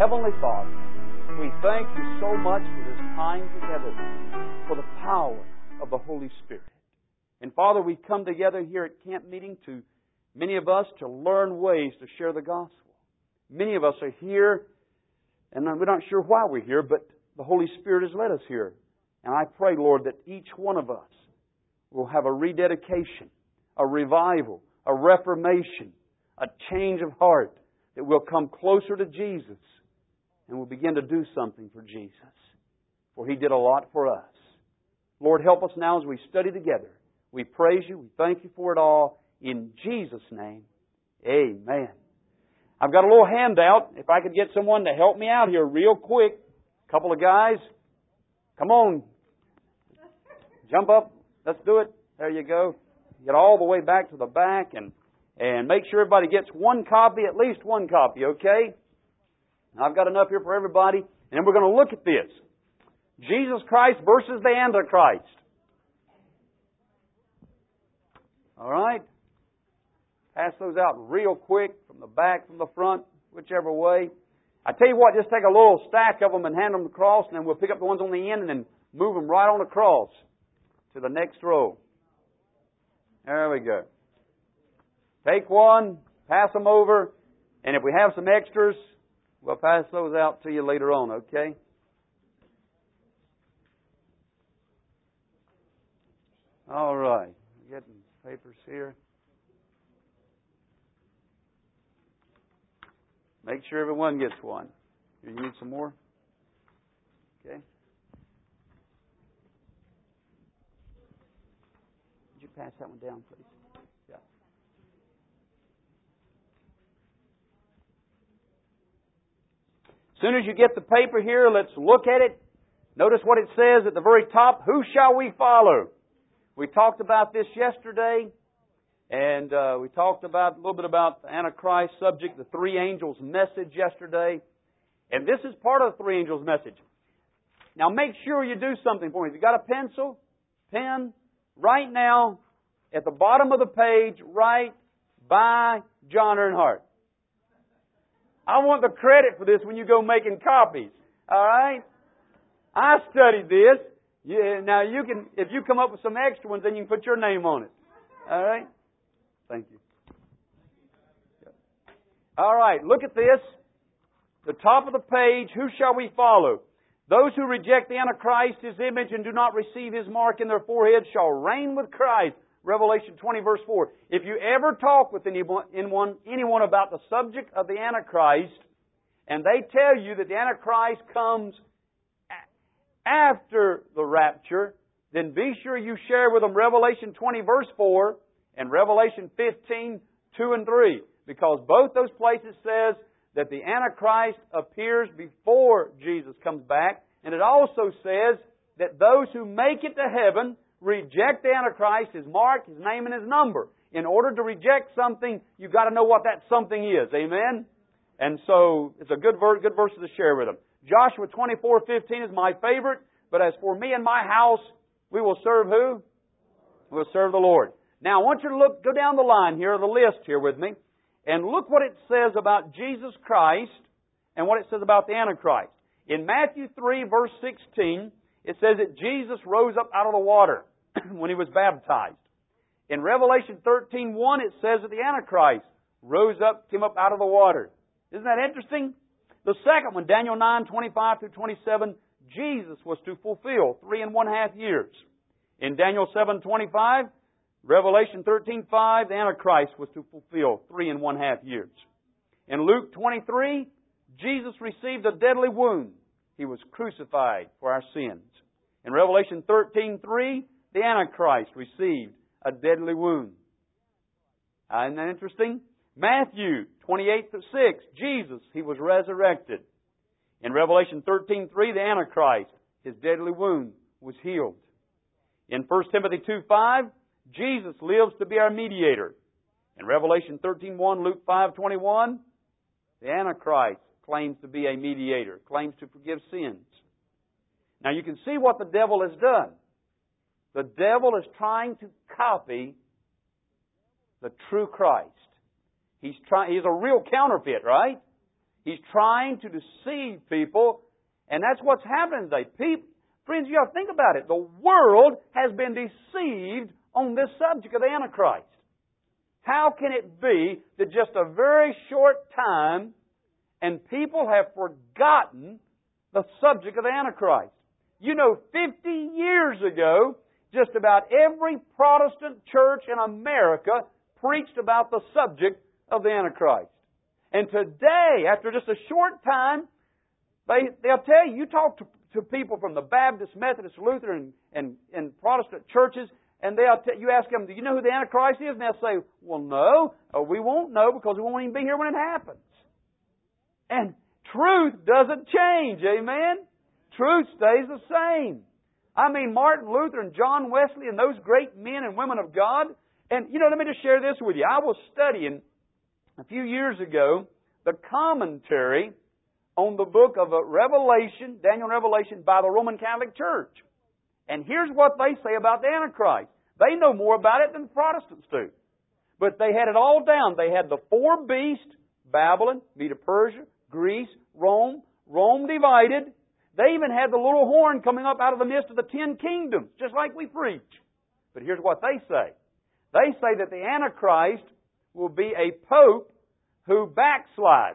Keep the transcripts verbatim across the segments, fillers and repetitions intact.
Heavenly Father, we thank You so much for this time together, for the power of the Holy Spirit. And Father, we come together here at camp meeting to, many of us, to learn ways to share the gospel. Many of us are here, and we're not sure why we're here, but the Holy Spirit has led us here. And I pray, Lord, that each one of us will have a rededication, a revival, a reformation, a change of heart, that we'll come closer to Jesus and we'll begin to do something for Jesus. For He did a lot for us. Lord, help us now as we study together. We praise You. We thank You for it all. In Jesus' name, amen. I've got a little handout. If I could get someone to help me out here real quick. A couple of guys. Come on. Jump up. Let's do it. There you go. Get all the way back to the back and, and make sure everybody gets one copy, at least one copy, okay? I've got enough here for everybody. And then we're going to look at this. Jesus Christ versus the Antichrist. All right? Pass those out real quick, from the back, from the front, whichever way. I tell you what, just take a little stack of them and hand them across, and then we'll pick up the ones on the end and then move them right on across to the next row. There we go. Take one, pass them over, and if we have some extras, we'll pass those out to you later on, okay? All right. Getting papers here. Make sure everyone gets one. You need some more? Okay. Would you pass that one down, please? Yeah. As soon as you get the paper here, let's look at it. Notice what it says at the very top. Who shall we follow? We talked about this yesterday. And uh, we talked about a little bit about the Antichrist subject, the three angels' message yesterday. And this is part of the three angels' message. Now make sure you do something for me. If you've got a pencil, pen, right now, at the bottom of the page, write, by John Earnhardt. I want the credit for this when you go making copies. All right? I studied this. Yeah, now you can, if you come up with some extra ones, then you can put your name on it. All right? Thank you. All right, look at this. The top of the page, who shall we follow? Those who reject the Antichrist, His image, and do not receive His mark in their foreheads shall reign with Christ. Revelation twenty, verse four. If you ever talk with anyone, anyone, anyone about the subject of the Antichrist, and they tell you that the Antichrist comes after the rapture, then be sure you share with them Revelation twenty, verse four, and Revelation fifteen, two and three. Because both those places says that the Antichrist appears before Jesus comes back. And it also says that those who make it to heaven reject the Antichrist, His mark, His name, and His number. In order to reject something, you've got to know what that something is. Amen? And so, it's a good verse, good verse to share with them. Joshua twenty-four, fifteen is my favorite. But as for me and my house, we will serve who? We'll serve the Lord. Now, I want you to look, go down the line here, the list here with me, and look what it says about Jesus Christ and what it says about the Antichrist. In Matthew three, verse sixteen, it says that Jesus rose up out of the water when He was baptized. In Revelation thirteen, one, it says that the Antichrist rose up, came up out of the water. Isn't that interesting? The second one, Daniel nine, twenty-five through twenty-seven, Jesus was to fulfill three and one half years. In Daniel seven, twenty-five, Revelation thirteen, five, the Antichrist was to fulfill three and one half years. In Luke twenty-three, Jesus received a deadly wound. He was crucified for our sins. In Revelation thirteen, three, the Antichrist received a deadly wound. Uh, isn't that interesting? Matthew twenty-eight, six, Jesus, He was resurrected. In Revelation thirteen, three, the Antichrist, his deadly wound was healed. In First Timothy two, five, Jesus lives to be our mediator. In Revelation thirteen, one, Luke five, twenty-one, the Antichrist claims to be a mediator, claims to forgive sins. Now you can see what the devil has done. The devil is trying to copy the true Christ. He's trying, he's a real counterfeit, right? He's trying to deceive people, and that's what's happening today. People, friends, you have to think about it. The world has been deceived on this subject of the Antichrist. How can it be that just a very short time and people have forgotten the subject of the Antichrist? You know, fifty years ago, just about every Protestant church in America preached about the subject of the Antichrist. And today, after just a short time, they, they'll tell you, you talk to, to people from the Baptist, Methodist, Lutheran, and, and Protestant churches, and they'll t- you ask them, do you know who the Antichrist is? And they'll say, well, no, or we won't know because we won't even be here when it happens. And truth doesn't change, amen? Truth stays the same. I mean, Martin Luther and John Wesley and those great men and women of God. And, you know, let me just share this with you. I was studying a few years ago the commentary on the book of Revelation, Daniel and Revelation, by the Roman Catholic Church. And here's what they say about the Antichrist. They know more about it than the Protestants do. But they had it all down. They had the four beasts, Babylon, Medo-Persia, Greece, Rome, Rome divided. They even had the little horn coming up out of the midst of the ten kingdoms, just like we preach. But here's what they say. They say that the Antichrist will be a pope who backslides.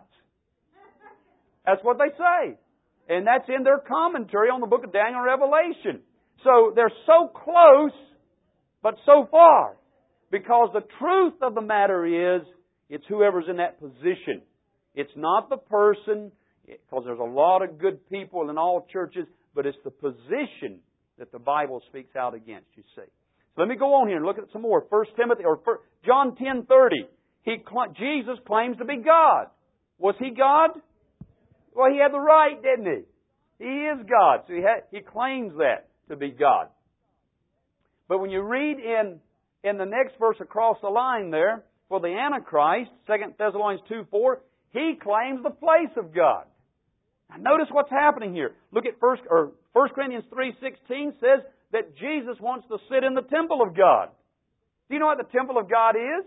That's what they say. And that's in their commentary on the book of Daniel and Revelation. So they're so close, but so far. Because the truth of the matter is, it's whoever's in that position. It's not the person, because there's a lot of good people in all churches, but it's the position that the Bible speaks out against, you see. So let me go on here and look at some more. First Timothy, or John ten thirty. He, Jesus claims to be God. Was He God? Well, He had the right, didn't He? He is God. So He, had, he claims that to be God. But when you read in, in the next verse across the line there, for the Antichrist, Second Thessalonians two four, he claims the place of God. Now notice what's happening here. Look at First or First Corinthians three sixteen says that Jesus wants to sit in the temple of God. Do you know what the temple of God is?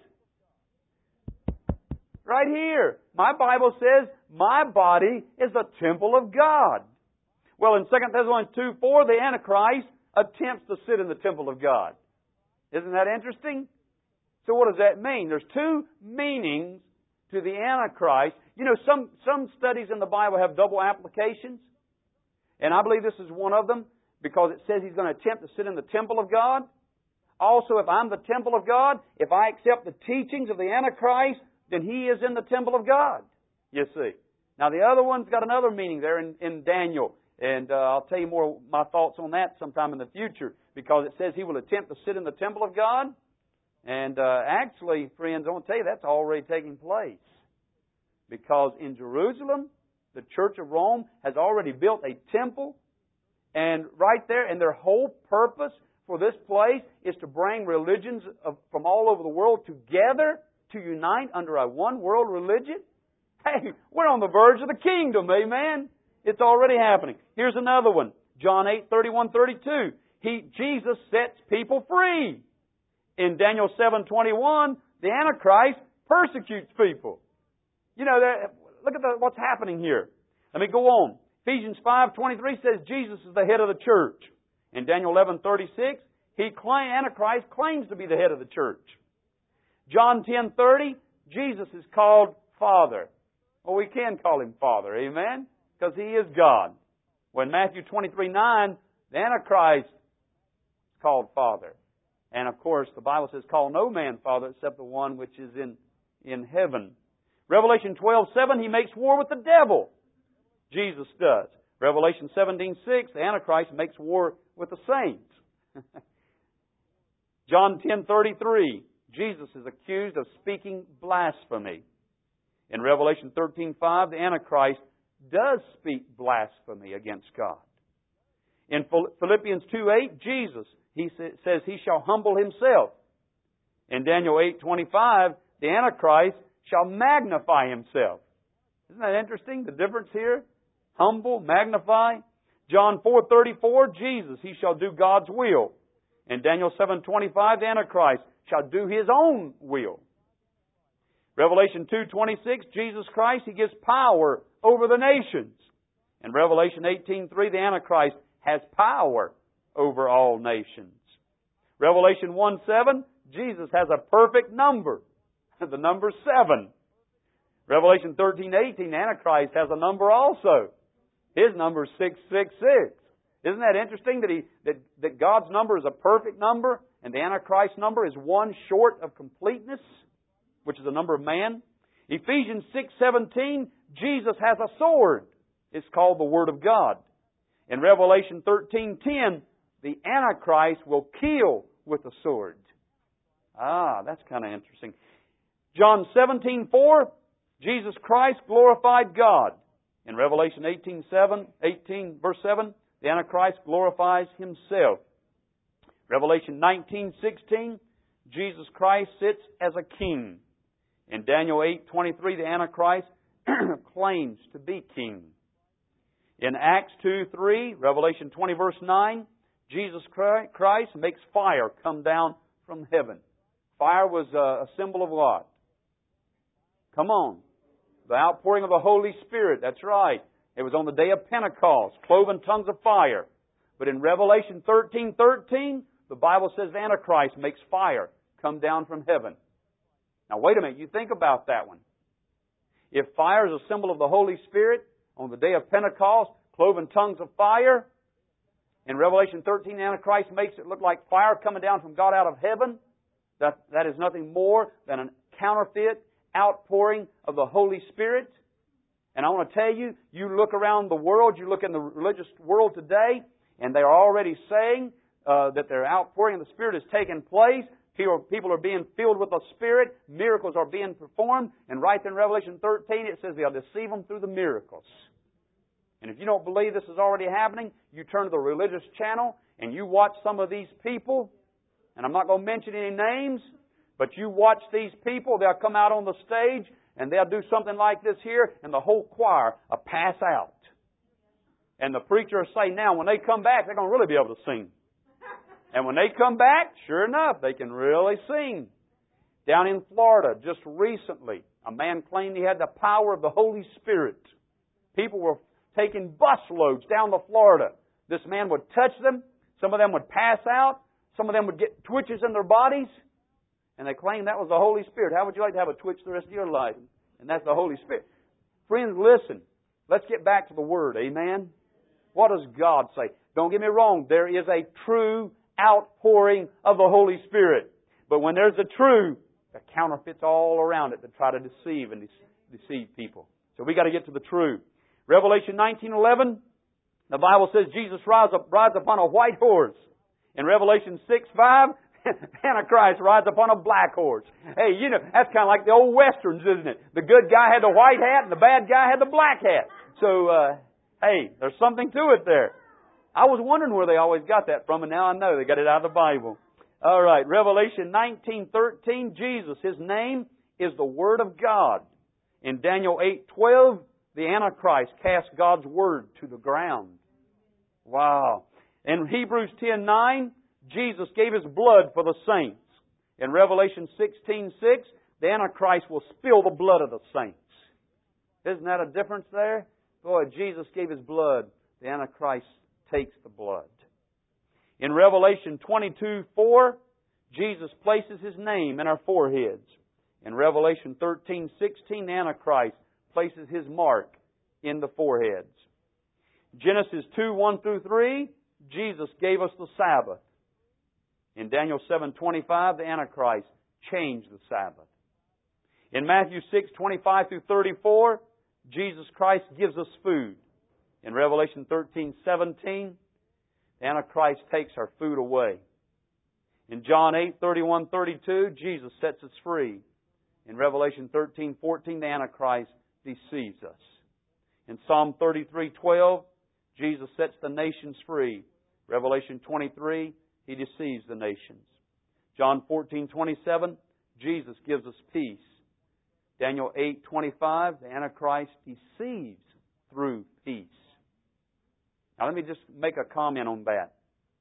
Right here. My Bible says my body is the temple of God. Well, in Second Thessalonians two four, the Antichrist attempts to sit in the temple of God. Isn't that interesting? So what does that mean? There's two meanings to the Antichrist. You know, some, some studies in the Bible have double applications. And I believe this is one of them because it says he's going to attempt to sit in the temple of God. Also, if I'm the temple of God, if I accept the teachings of the Antichrist, then he is in the temple of God. You see. Now, the other one's got another meaning there in, in Daniel. And uh, I'll tell you more of my thoughts on that sometime in the future because it says he will attempt to sit in the temple of God. And uh, actually, friends, I want to tell you that's already taking place. Because in Jerusalem, the Church of Rome has already built a temple. And right there, and their whole purpose for this place is to bring religions of, from all over the world together to unite under a one world religion. Hey, we're on the verge of the kingdom, amen? It's already happening. Here's another one. John eight thirty-one thirty-two. He, Jesus sets people free. In Daniel seven twenty-one, the Antichrist persecutes people. You know, look at the, what's happening here. Let me go on. Ephesians five twenty-three says Jesus is the head of the church. In Daniel eleven thirty-six, he claim, Antichrist claims to be the head of the church. John ten thirty, Jesus is called Father. Well, we can call Him Father, amen? Because He is God. When Matthew twenty-three nine, the Antichrist is called Father. And of course, the Bible says, call no man Father except the one which is in, in heaven. Revelation twelve seven, he makes war with the devil. Jesus does. Revelation seventeen six, the Antichrist makes war with the saints. John ten thirty-three, Jesus is accused of speaking blasphemy. In Revelation thirteen five, the Antichrist does speak blasphemy against God. In Philippians two eight, Jesus, he says he shall humble himself. In Daniel eight twenty-five, the Antichrist shall magnify himself. Isn't that interesting, the difference here? Humble, magnify. John four thirty-four, Jesus, he shall do God's will. In Daniel seven twenty-five, the Antichrist shall do his own will. Revelation two twenty-six, Jesus Christ, He gives power over the nations. In Revelation eighteen three, the Antichrist has power over all nations. Revelation one seven, Jesus has a perfect number. The number seven. Revelation thirteen eighteen, Antichrist has a number also. His number is six six six. Isn't that interesting that he that, that God's number is a perfect number and the Antichrist number is one short of completeness, which is the number of man? Ephesians six seventeen, Jesus has a sword. It's called the Word of God. In Revelation thirteen ten, the Antichrist will kill with a sword. Ah, that's kind of interesting. John seventeen four, Jesus Christ glorified God. In Revelation eighteen seven, eighteen verse seven, the Antichrist glorifies himself. Revelation nineteen sixteen, Jesus Christ sits as a king. In Daniel eight twenty-three, the Antichrist claims to be king. In Acts two three, Revelation twenty verse nine, Jesus Christ makes fire come down from heaven. Fire was a symbol of what? Come on. The outpouring of the Holy Spirit. That's right. It was on the day of Pentecost. Cloven tongues of fire. But in Revelation thirteen thirteen, the Bible says the Antichrist makes fire come down from heaven. Now wait a minute. You think about that one. If fire is a symbol of the Holy Spirit, on the day of Pentecost, cloven tongues of fire, in Revelation thirteen, the Antichrist makes it look like fire coming down from God out of heaven. That, that is nothing more than a counterfeit outpouring of the Holy Spirit. And I want to tell you, you look around the world, you look in the religious world today, and they are already saying uh, that their outpouring of the Spirit is taking place. People, people are being filled with the Spirit. Miracles are being performed. And right there in Revelation thirteen, it says they'll deceive them through the miracles. And if you don't believe this is already happening, you turn to the religious channel and you watch some of these people. And I'm not going to mention any names, but you watch these people. They'll come out on the stage and they'll do something like this here, and the whole choir will pass out. And the preacher will say, now, when they come back, they're going to really be able to sing. And when they come back, sure enough, they can really sing. Down in Florida, just recently, a man claimed he had the power of the Holy Spirit. People were taking busloads down to Florida. This man would touch them. Some of them would pass out. Some of them would get twitches in their bodies. And they claimed that was the Holy Spirit. How would you like to have a twitch the rest of your life? And that's the Holy Spirit. Friends, listen. Let's get back to the Word. Amen? What does God say? Don't get me wrong. There is a true outpouring of the Holy Spirit. But when there's a true, there are counterfeits all around it that try to deceive and deceive people. So we got to get to the true. Revelation nineteen eleven, the Bible says Jesus rides, up, rides upon a white horse. In Revelation six five, Antichrist rides upon a black horse. Hey, you know, that's kind of like the old westerns, isn't it? The good guy had the white hat and the bad guy had the black hat. So, uh, hey, there's something to it there. I was wondering where they always got that from, and now I know they got it out of the Bible. All right, Revelation nineteen thirteen, Jesus, His name is the Word of God. In Daniel eight twelve, the Antichrist cast God's Word to the ground. Wow. In Hebrews ten nine, Jesus gave His blood for the saints. In Revelation sixteen six, the Antichrist will spill the blood of the saints. Isn't that a difference there? Boy, Jesus gave His blood. The Antichrist takes the blood. In Revelation twenty-two four, Jesus places His name in our foreheads. In Revelation thirteen sixteen, the Antichrist places his mark in the foreheads. Genesis two one through three, Jesus gave us the Sabbath. In Daniel seven twenty-five, the Antichrist changed the Sabbath. In Matthew six twenty-five through thirty-four, Jesus Christ gives us food. In Revelation thirteen seventeen, the Antichrist takes our food away. In John eight thirty-one thirty-two, Jesus sets us free. In Revelation thirteen fourteen, the Antichrist deceives us. In Psalm thirty-three twelve, Jesus sets the nations free. Revelation twenty-three, He deceives the nations. John fourteen twenty-seven, Jesus gives us peace. Daniel eight twenty-five, the Antichrist deceives through peace. Now let me just make a comment on that.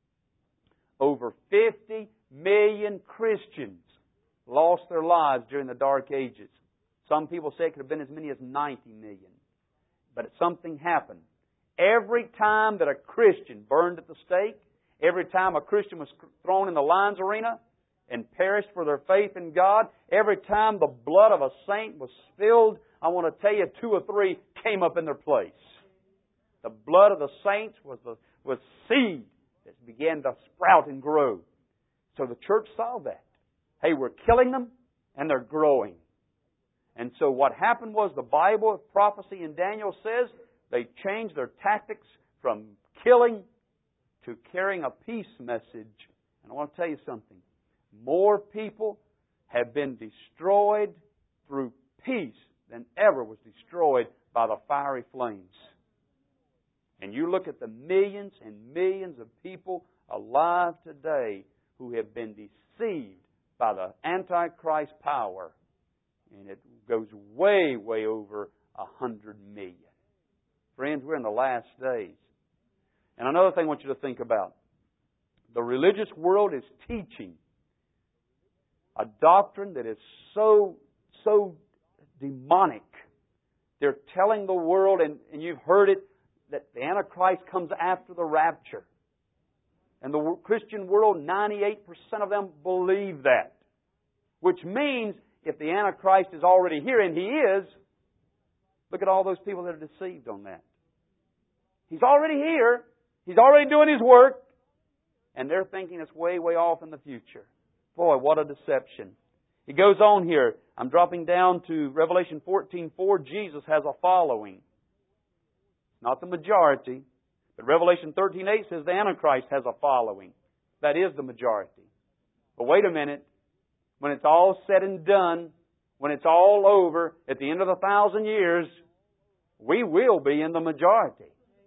Over fifty million Christians lost their lives during the Dark Ages. Some people say it could have been as many as ninety million. But something happened. Every time that a Christian burned at the stake, every time a Christian was thrown in the lions arena and perished for their faith in God, every time the blood of a saint was spilled, I want to tell you, two or three came up in their place. The blood of the saints was the was seed that began to sprout and grow. So the church saw that. Hey, we're killing them and they're growing. And so what happened was the Bible of prophecy in Daniel says they changed their tactics from killing to carrying a peace message. And I want to tell you something. More people have been destroyed through peace than ever was destroyed by the fiery flames. And you look at the millions and millions of people alive today who have been deceived by the Antichrist power. And it goes way, way over a hundred million. Friends, we're in the last days. And another thing I want you to think about. The religious world is teaching a doctrine that is so, so demonic. They're telling the world, and, and you've heard it, that the Antichrist comes after the rapture. And the Christian world, ninety-eight percent of them believe that. Which means, if the Antichrist is already here, and He is, look at all those people that are deceived on that. He's already here. He's already doing His work. And they're thinking it's way, way off in the future. Boy, what a deception. He goes on here. I'm dropping down to Revelation fourteen four. Jesus has a following. Not the majority. But Revelation thirteen eight says the Antichrist has a following. That is the majority. But wait a minute. When it's all said and done, when it's all over, at the end of the thousand years, we will be in the majority.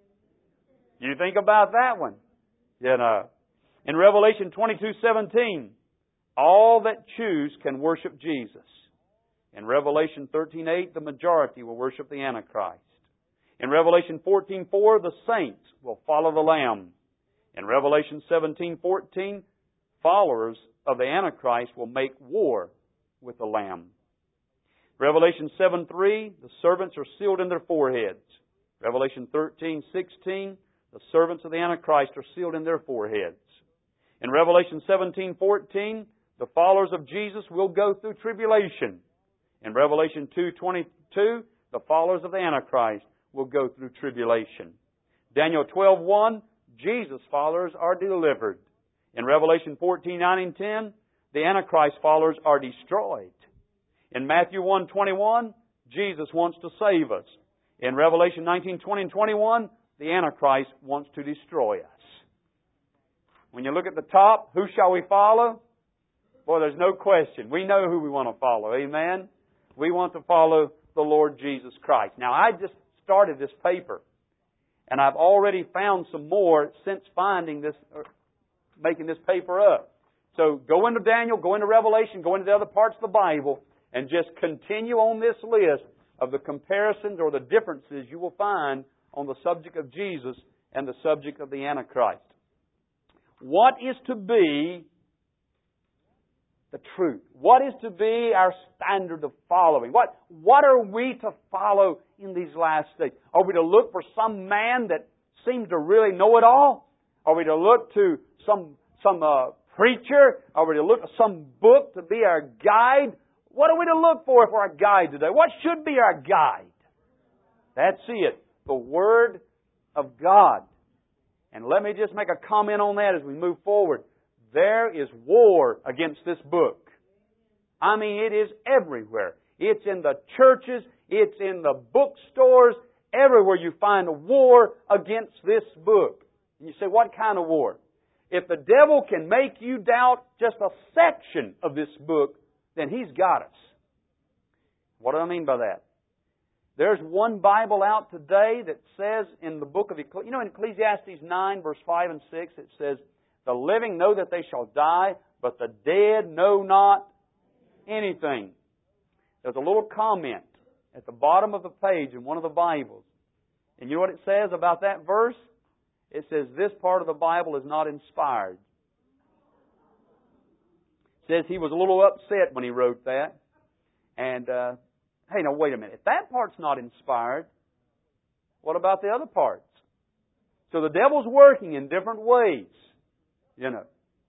You think about that one. You know, in Revelation twenty-two seventeen, all that choose can worship Jesus. In Revelation thirteen eight, the majority will worship the Antichrist. In Revelation fourteen four, the saints will follow the Lamb. In Revelation seventeen fourteen, followers of the Antichrist will make war with the Lamb. Revelation seven three, the servants are sealed in their foreheads. Revelation thirteen sixteen, the servants of the Antichrist are sealed in their foreheads. In Revelation seventeen fourteen, the followers of Jesus will go through tribulation. In Revelation two twenty-two, the followers of the Antichrist will go through tribulation. Daniel twelve one, Jesus' followers are delivered. In Revelation fourteen nine and ten, the Antichrist followers are destroyed. In Matthew one twenty-one, Jesus wants to save us. In Revelation nineteen twenty and twenty-one, the Antichrist wants to destroy us. When you look at the top, who shall we follow? Boy, there's no question. We know who we want to follow. Amen? We want to follow the Lord Jesus Christ. Now, I just started this paper, and I've already found some more since finding this, or making this paper up. So go into Daniel, go into Revelation, go into the other parts of the Bible, and just continue on this list of the comparisons or the differences you will find on the subject of Jesus and the subject of the Antichrist. What is to be the truth? What is to be our standard of following? What, what are we to follow in these last days? Are we to look for some man that seems to really know it all? Are we to look to some, some uh, preacher? Are we to look at some book to be our guide? What are we to look for for our guide today? What should be our guide? That's it. The Word of God. And let me just make a comment on that as we move forward. There is war against this book. I mean, it is everywhere. It's in the churches. It's in the bookstores. Everywhere you find a war against this book. And you say, what kind of war? If the devil can make you doubt just a section of this book, then he's got us. What do I mean by that? There's one Bible out today that says in the book of Ecclesiastes, you know, in Ecclesiastes nine, verse five and six, it says, the living know that they shall die, but the dead know not anything. There's a little comment at the bottom of the page in one of the Bibles. And you know what it says about that verse? It says this part of the Bible is not inspired. It says he was a little upset when he wrote that. And, uh, hey, now wait a minute. If that part's not inspired, What about the other parts? So the devil's working in different ways, you know.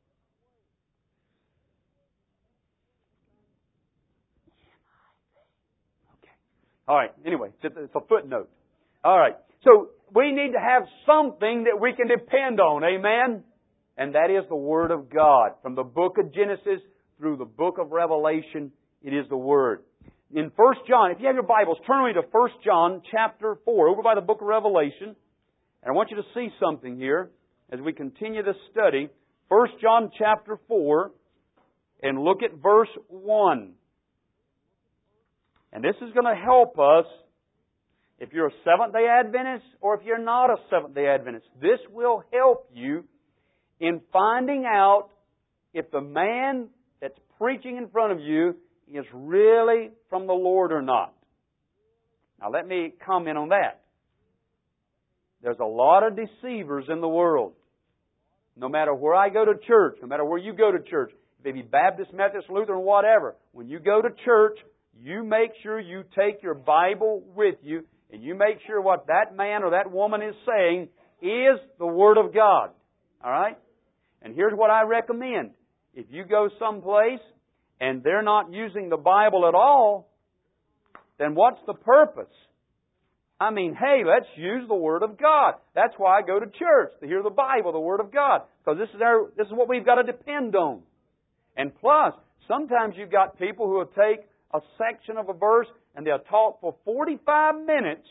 Okay. All right. Anyway, it's a footnote. All right. So we need to have something that we can depend on. Amen? And that is the Word of God. From the book of Genesis through the book of Revelation, it is the Word. In First John, if you have your Bibles, turn with me to First John chapter four, over by the book of Revelation. And I want you to see something here as we continue this study. First John chapter four, and look at verse one. And this is going to help us if you're a Seventh-day Adventist or if you're not a Seventh-day Adventist. This will help you in finding out if the man that's preaching in front of you is really from the Lord or not. Now let me comment on that. There's a lot of deceivers in the world. No matter where I go to church, no matter where you go to church, if it be Baptist, Methodist, Lutheran, whatever, when you go to church, you make sure you take your Bible with you and you make sure what that man or that woman is saying is the Word of God. All right? And here's what I recommend. If you go someplace and they're not using the Bible at all, then what's the purpose? I mean, hey, let's use the Word of God. That's why I go to church, to hear the Bible, the Word of God. Because this is our, this is what we've got to depend on. And plus, sometimes you've got people who will take a section of a verse and they'll talk for forty-five minutes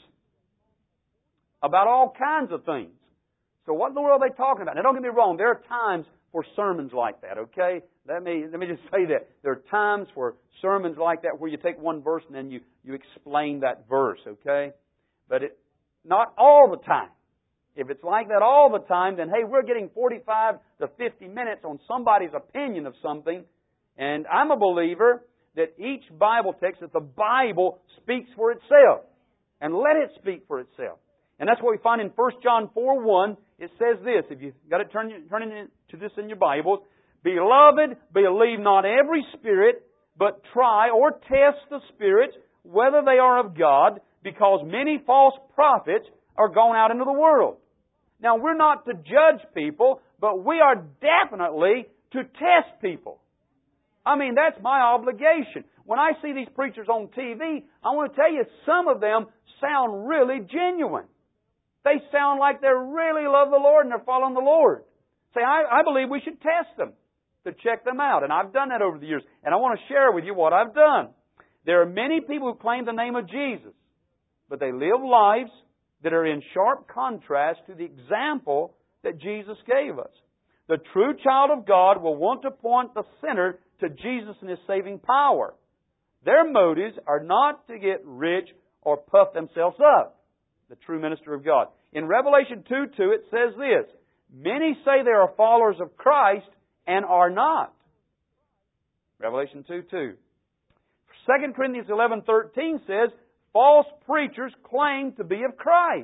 about all kinds of things. So what in the world are they talking about? Now don't get me wrong, there are times for sermons like that, okay? Let me let me just say that. There are times for sermons like that where you take one verse and then you, you explain that verse, okay? But it not all the time. If it's like that all the time, then hey, we're getting forty-five to fifty minutes on somebody's opinion of something. And I'm a believer that each Bible text, that the Bible speaks for itself. And let it speak for itself. And that's what we find in First John four one. It says this, if you've got it, turn, turn to this in your Bibles. Beloved, believe not every spirit, but try or test the spirits, whether they are of God, because many false prophets are gone out into the world. Now, we're not to judge people, but we are definitely to test people. I mean, that's my obligation. When I see these preachers on T V, I want to tell you, some of them sound really genuine. They sound like they really love the Lord and they're following the Lord. Say, I, I believe we should test them to check them out. And I've done that over the years. And I want to share with you what I've done. There are many people who claim the name of Jesus, but they live lives that are in sharp contrast to the example that Jesus gave us. The true child of God will want to point the sinner to Jesus and His saving power. Their motives are not to get rich or puff themselves up. The true minister of God. In Revelation two two it says this, many say they are followers of Christ and are not. Revelation two two. Second Corinthians eleven thirteen says, false preachers claim to be of Christ.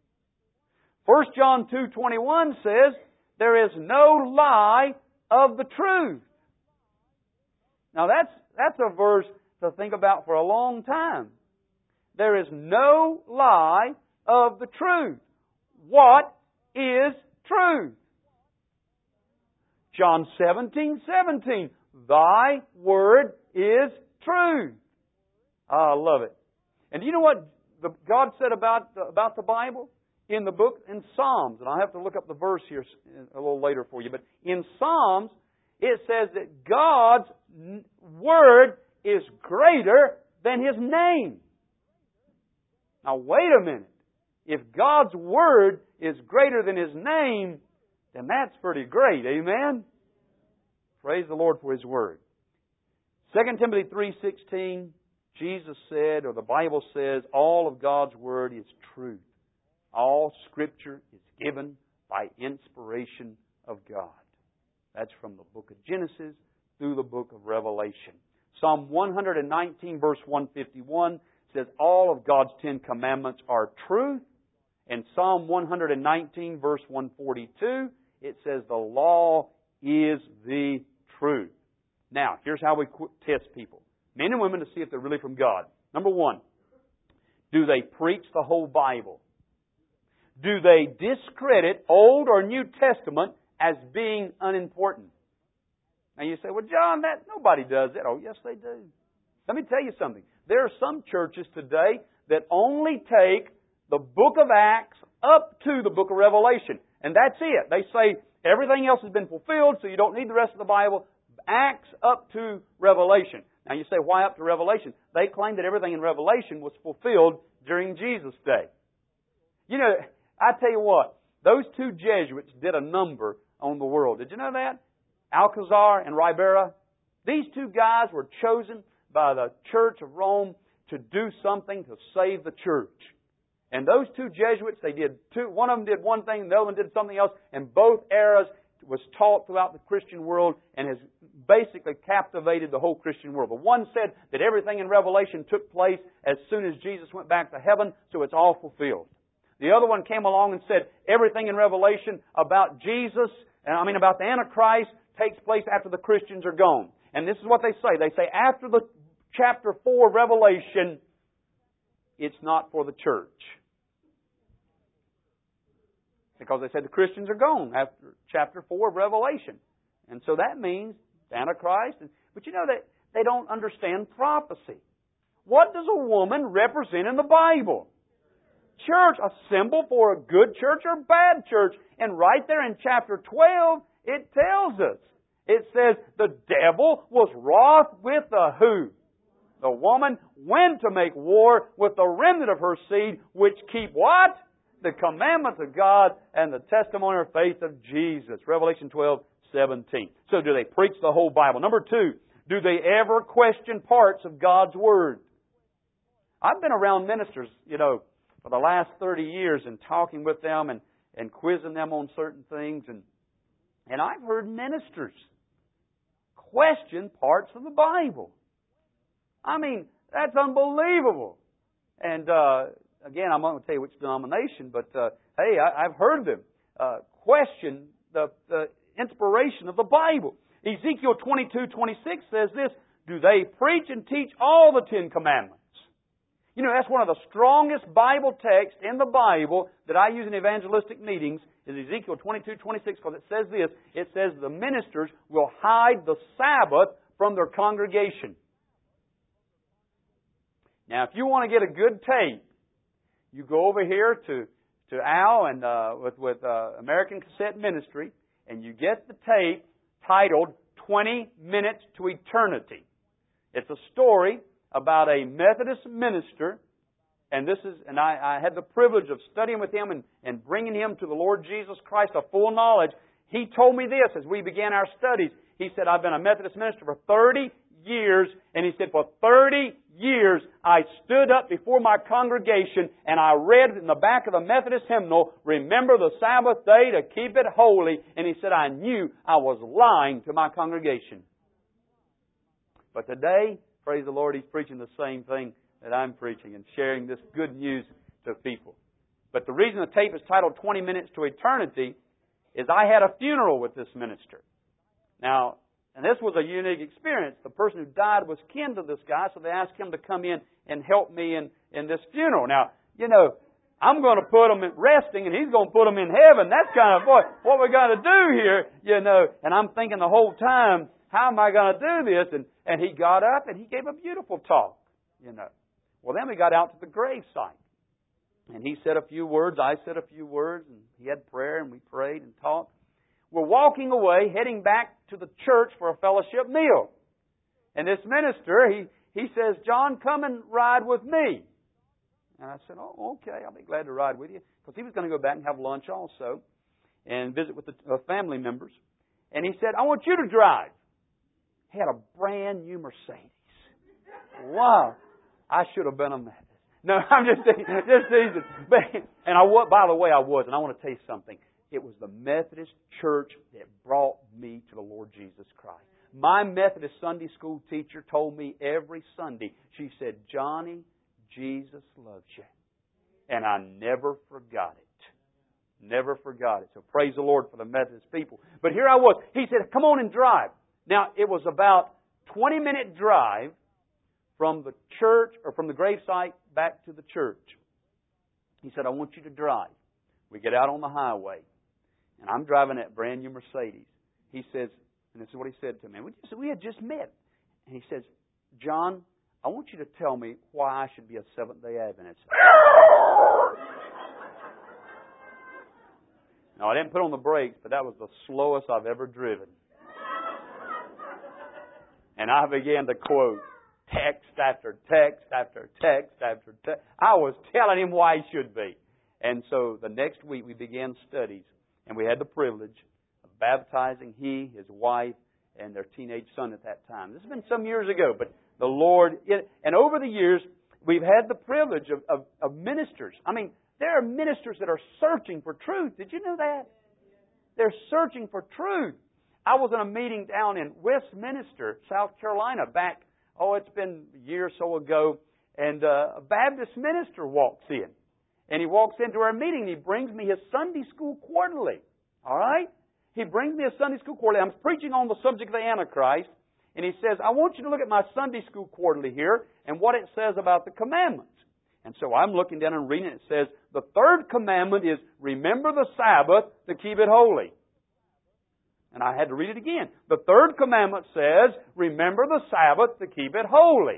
First John two twenty-one says, there is no lie of the truth. Now that's, that's a verse to think about for a long time. There is no lie of the truth. What is truth? John seventeen seventeen. Thy word is truth. I love it. And do you know what the, God said about the, about the Bible? In the book, in Psalms, and I'll have to look up the verse here a little later for you, but in Psalms, it says that God's word is greater than His name. Now wait a minute. If God's Word is greater than His name, then that's pretty great. Amen? Praise the Lord for His Word. Second Timothy three sixteen, Jesus said, or the Bible says, all of God's Word is truth. All Scripture is given by inspiration of God. That's from the book of Genesis through the book of Revelation. Psalm one nineteen verse one fifty-one says all of God's Ten Commandments are truth. And Psalm one nineteen verse one forty-two, it says the law is the truth. Now, here's how we test people. Men and women to see if they're really from God. Number one, do they preach the whole Bible? do they discredit Old or New Testament as being unimportant? Now you say, well, John, that nobody does that. Oh, yes, they do. Let me tell you something. There are some churches today that only take the book of Acts up to the book of Revelation. And that's it. They say everything else has been fulfilled, so you don't need the rest of the Bible. Acts up to Revelation. Now you say, why up to Revelation? They claim that everything in Revelation was fulfilled during Jesus' day. You know, I tell you what, those two Jesuits did a number on the world. Did you know that? Alcazar and Ribera. These two guys were chosen by the Church of Rome to do something to save the church. And those two Jesuits, they did two, one of them did one thing, the other one did something else, and both eras was taught throughout the Christian world and has basically captivated the whole Christian world. The one said that everything in Revelation took place as soon as Jesus went back to heaven, so it's all fulfilled. The other one came along and said everything in Revelation about Jesus, and I mean about the Antichrist, takes place after the Christians are gone. And this is what they say. They say after the chapter four of Revelation, it's not for the church. Because they said the Christians are gone after chapter four of Revelation. And so that means the Antichrist. But you know, that they don't understand prophecy. What does a woman represent in the Bible? Church, a symbol for a good church or bad church. And right there in chapter twelve, it tells us. It says the devil was wroth with the who? The woman went to make war with the remnant of her seed, which keep what? The commandments of God and the testimony or faith of Jesus. Revelation twelve seventeen. So do they preach the whole Bible? Number two, do they ever question parts of God's Word? I've been around ministers, you know, for the last thirty years and talking with them and, and quizzing them on certain things. And, and I've heard ministers question parts of the Bible. I mean, that's unbelievable. And, uh, again, I'm not going to tell you which denomination, but, uh, hey, I, I've heard them, uh, question the, the inspiration of the Bible. Ezekiel twenty-two twenty-six says this, do they preach and teach all the Ten Commandments? You know, that's one of the strongest Bible texts in the Bible that I use in evangelistic meetings is Ezekiel twenty-two twenty-six, because it says this, it says the ministers will hide the Sabbath from their congregation. Now, if you want to get a good tape, you go over here to, to Al and uh, with, with uh, American Cassette Ministry, and you get the tape titled twenty minutes to Eternity. It's a story about a Methodist minister, and this is, and I, I had the privilege of studying with him and, and bringing him to the Lord Jesus Christ a full knowledge. He told me this as we began our studies. He said, I've been a Methodist minister for thirty years, and he said, for thirty years I stood up before my congregation and I read in the back of the Methodist hymnal, remember the Sabbath day to keep it holy. And he said, I knew I was lying to my congregation. But today, praise the Lord, he's preaching the same thing that I'm preaching and sharing this good news to people. But the reason the tape is titled twenty minutes to Eternity is I had a funeral with this minister. Now, and this was a unique experience. The person who died was kin to this guy, so they asked him to come in and help me in, in this funeral. Now, you know, I'm going to put him in resting, and he's going to put him in heaven. That's kind of what, what we're going to do here, you know. And I'm thinking the whole time, how am I going to do this? And, and he got up, and he gave a beautiful talk, you know. Well, then we got out to the grave site. And he said a few words, I said a few words, and he had prayer, and we prayed and talked. We're walking away, heading back to the church for a fellowship meal. And this minister, he, he says, John, come and ride with me. And I said, oh, okay, I'll be glad to ride with you. Because he was going to go back and have lunch also and visit with the uh, family members. And he said, I want you to drive. He had a brand new Mercedes. Wow. I should have been a Methodist. No, I'm just just teasing. But, and I was, by the way, I was. And I want to tell you something. It was the Methodist church that brought me to the Lord Jesus Christ. My Methodist Sunday school teacher told me every Sunday, she said, Johnny, Jesus loves you. And I never forgot it. Never forgot it. So praise the Lord for the Methodist people. But here I was. He said, come on and drive. Now, it was about a twenty minute drive from the church, or from the gravesite back to the church. He said, I want you to drive. We get out on the highway, and I'm driving that brand new Mercedes. He says, and this is what he said to me. We, just, we had just met. And he says, John, I want you to tell me why I should be a Seventh-day Adventist. Now, I didn't put on the brakes, but that was the slowest I've ever driven. And I began to quote text after text after text after text. I was telling him why he should be. And so the next week we began studies, and we had the privilege of baptizing he, his wife, and their teenage son at that time. This has been some years ago, but the Lord, and over the years, we've had the privilege of, of, of ministers. I mean, there are ministers that are searching for truth. Did you know that? They're searching for truth. I was in a meeting down in Westminster, South Carolina, back, oh, it's been a year or so ago, and uh, a Baptist minister walks in. And he walks into our meeting and he brings me his Sunday school quarterly. All right? He brings me a Sunday school quarterly. I'm preaching on the subject of the Antichrist. And he says, I want you to look at my Sunday school quarterly here and what it says about the commandments. And so I'm looking down and reading it. It says, the third commandment is, remember the Sabbath to keep it holy. And I had to read it again. The third commandment says, remember the Sabbath to keep it holy.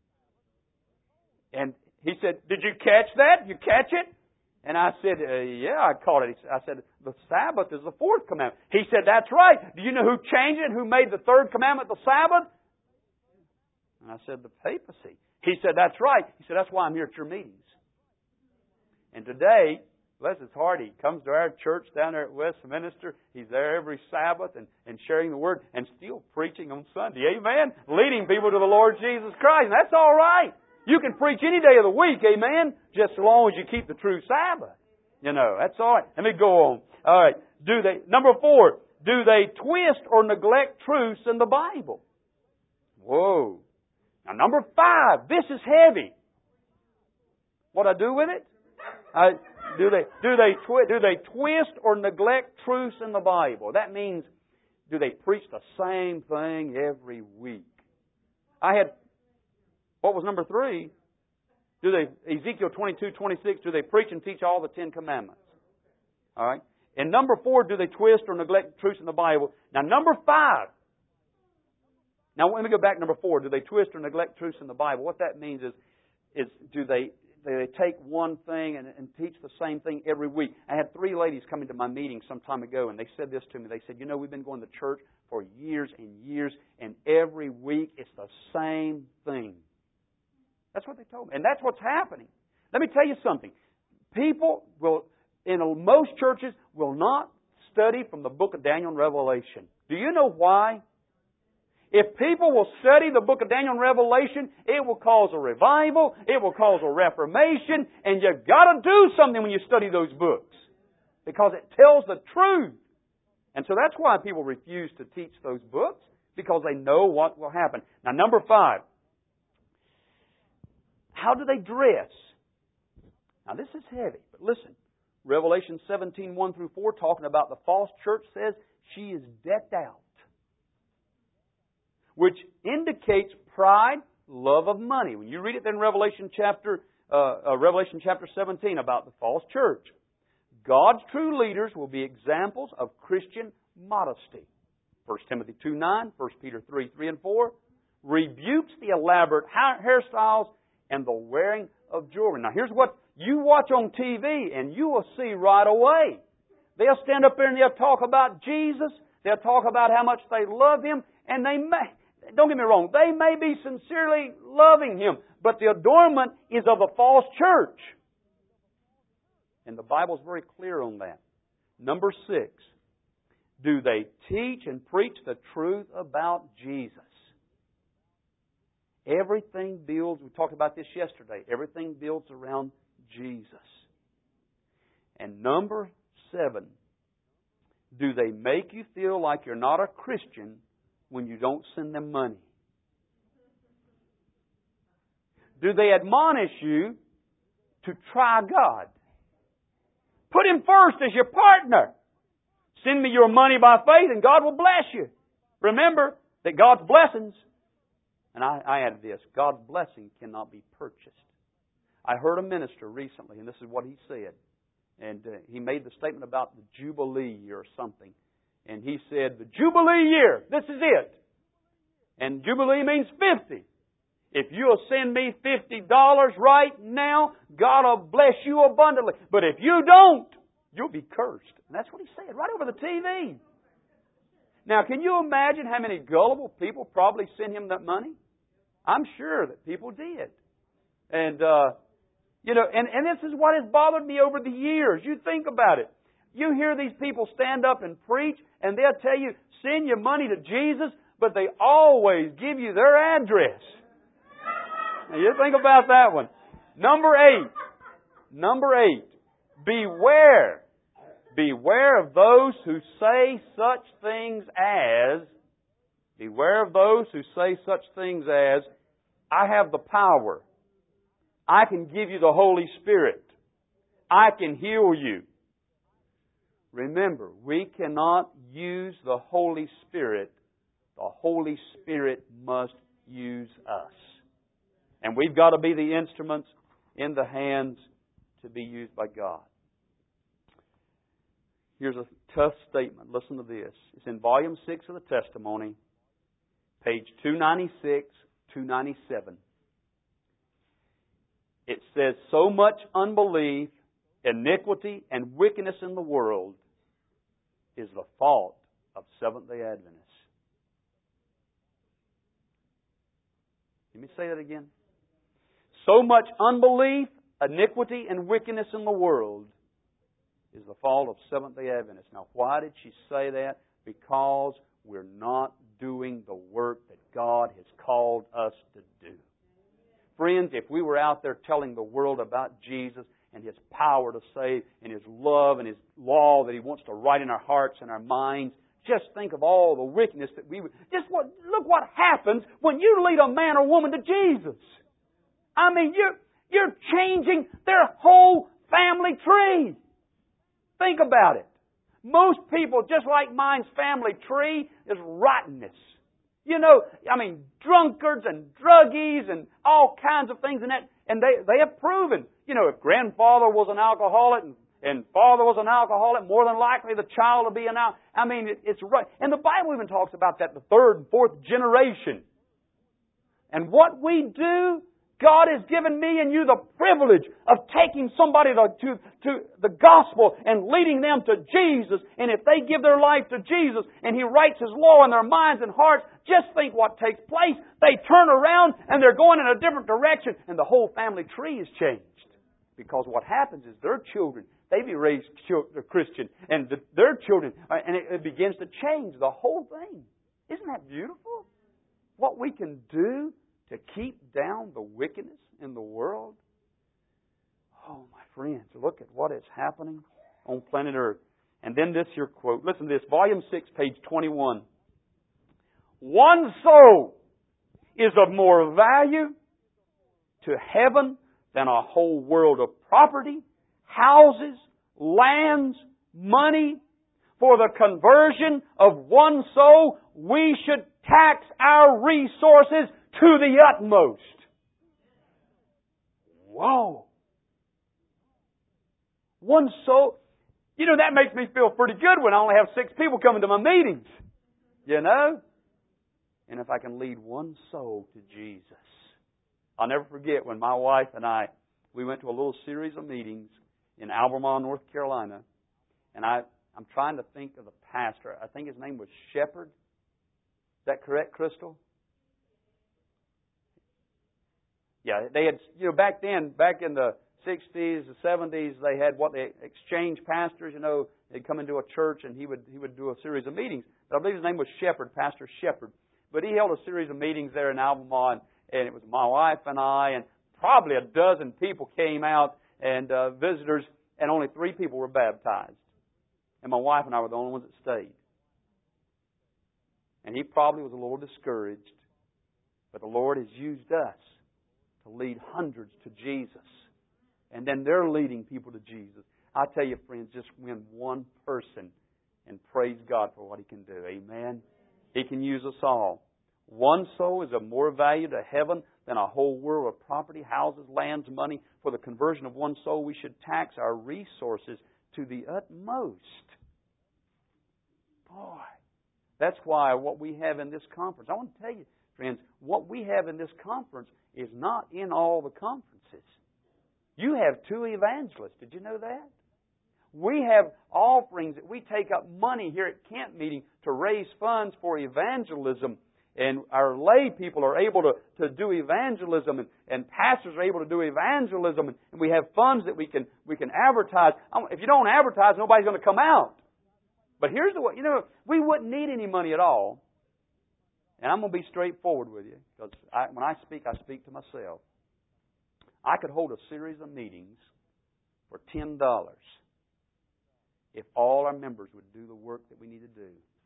And he said, did you catch that? You catch it? And I said, uh, yeah, I caught it. I said, the Sabbath is the fourth commandment. He said, that's right. Do you know who changed it? Who made the third commandment the Sabbath? And I said, the papacy. He said, that's right. He said, that's why I'm here at your meetings. And today, bless his heart, he comes to our church down there at Westminster. He's there every Sabbath and, and sharing the Word and still preaching on Sunday. Amen? Leading people to the Lord Jesus Christ. And that's all right. You can preach any day of the week, amen, just as long as you keep the true Sabbath. You know, that's all right. Let me go on. All right. Do they, number four, do they twist or neglect truths in the Bible? Whoa. Now, number five, this is heavy. What I do with it? I, do they do they twi- do they twist or neglect truths in the Bible? That means, do they preach the same thing every week? I had, what was number three? Do they, Ezekiel twenty-two, twenty-six, do they preach and teach all the Ten Commandments? All right. And number four, do they twist or neglect truths in the Bible? Now, number five. Now, let me go back to number four. Do they twist or neglect truths in the Bible? What that means is, is do they do they take one thing and, and teach the same thing every week? I had three ladies come into my meeting some time ago, and they said this to me. They said, you know, we've been going to church for years and years, and every week it's the same thing. That's what they told me. And that's what's happening. Let me tell you something. People will, in most churches, will not study from the book of Daniel and Revelation. Do you know why? If people will study the book of Daniel and Revelation, it will cause a revival, it will cause a reformation, and you've got to do something when you study those books. Because it tells the truth. And so that's why people refuse to teach those books, because they know what will happen. Now, number five. How do they dress? Now, this is heavy, but listen. Revelation seventeen, one through four, talking about the false church, says she is decked out, which indicates pride, love of money. When you read it in Revelation chapter uh, uh, Revelation chapter seventeen about the false church, God's true leaders will be examples of Christian modesty. First Timothy two, nine, First Peter three, three and four rebukes the elaborate hairstyles and the wearing of jewelry. Now, here's what you watch on T V, and you will see right away. They'll stand up there and they'll talk about Jesus. They'll talk about how much they love Him, and they may, don't get me wrong, they may be sincerely loving Him, but the adornment is of a false church. And the Bible's very clear on that. Number six, do they teach and preach the truth about Jesus? Everything builds, we talked about this yesterday, everything builds around Jesus. And number seven, do they make you feel like you're not a Christian when you don't send them money? Do they admonish you to try God? Put Him first as your partner. Send me your money by faith and God will bless you. Remember that God's blessings, and I, I added this, God's blessing cannot be purchased. I heard a minister recently, and this is what he said. And uh, he made the statement about the Jubilee year or something. And he said, the Jubilee year, this is it. And Jubilee means fifty. If you'll send me fifty dollars right now, God will bless you abundantly. But if you don't, you'll be cursed. And that's what he said right over the T V. Now, can you imagine how many gullible people probably sent him that money? I'm sure that people did. And, uh, you know, and, and this is what has bothered me over the years. You think about it. You hear these people stand up and preach, and they'll tell you, send your money to Jesus, but they always give you their address. Now, you think about that one. Number eight. Number eight. Beware. Beware of those who say such things as, beware of those who say such things as, I have the power. I can give you the Holy Spirit. I can heal you. Remember, we cannot use the Holy Spirit. The Holy Spirit must use us. And we've got to be the instruments in the hands to be used by God. Here's a tough statement. Listen to this. It's in Volume six of the Testimony, page two ninety-six, two ninety-seven. It says, so much unbelief, iniquity, and wickedness in the world is the fault of Seventh-day Adventists. Let me say that again. So much unbelief, iniquity, and wickedness in the world is the fault of Seventh-day Adventists. Now, why did she say that? Because we're not doing the work that God has called us to do. Friends, if we were out there telling the world about Jesus and His power to save and His love and His law that He wants to write in our hearts and our minds, just think of all the wickedness that we would... Just what, look what happens when you lead a man or woman to Jesus. I mean, you're, you're changing their whole family tree. Think about it. Most people, just like mine's family tree, is rottenness. You know, I mean, drunkards and druggies and all kinds of things and that. And they, they have proven, you know, if grandfather was an alcoholic and, and father was an alcoholic, more than likely the child will be an alcoholic. I mean, it, it's right. And the Bible even talks about that, the third and fourth generation. And what we do, God has given me and you the privilege of taking somebody to, to, to the gospel and leading them to Jesus. And if they give their life to Jesus and He writes His law in their minds and hearts, just think what takes place. They turn around and they're going in a different direction and the whole family tree is changed. Because what happens is their children, they be raised Christian and the, their children, and it, it begins to change the whole thing. Isn't that beautiful? What we can do to keep down the wickedness in the world. Oh, my friends, look at what is happening on planet Earth. And then this here quote. Listen to this. Volume six, page twenty-one. One soul is of more value to heaven than a whole world of property, houses, lands, money. For the conversion of one soul, we should tax our resources to the utmost. Whoa. One soul. You know, that makes me feel pretty good when I only have six people coming to my meetings. You know? And if I can lead one soul to Jesus. I'll never forget when my wife and I, we went to a little series of meetings in Albemarle, North Carolina. And I, I'm trying to think of the pastor. I think his name was Shepherd. Is that correct, Crystal? Yeah, they had, you know, back then, back in the sixties, the seventies, they had what they exchange pastors, you know, they'd come into a church and he would he would do a series of meetings. But I believe his name was Shepherd, Pastor Shepherd. But he held a series of meetings there in Albemarle, and, and it was my wife and I, and probably a dozen people came out, and uh, visitors, and only three people were baptized. And my wife and I were the only ones that stayed. And he probably was a little discouraged. But the Lord has used us to lead hundreds to Jesus. And then they're leading people to Jesus. I tell you, friends, just win one person and praise God for what He can do. Amen? He can use us all. One soul is of more value to heaven than a whole world of property, houses, lands, money. For the conversion of one soul, we should tax our resources to the utmost. Boy, that's why what we have in this conference, I want to tell you, friends, what we have in this conference is not in all the conferences. You have two evangelists. Did you know that? We have offerings that we take up money here at camp meeting to raise funds for evangelism. And our lay people are able to, to do evangelism, and, and pastors are able to do evangelism, and, and we have funds that we can we can advertise. If you don't advertise, nobody's going to come out. But here's the way, you know, we wouldn't need any money at all. And I'm going to be straightforward with you, because I, when I speak, I speak to myself. I could hold a series of meetings for ten dollars if all our members would do the work that we need to do.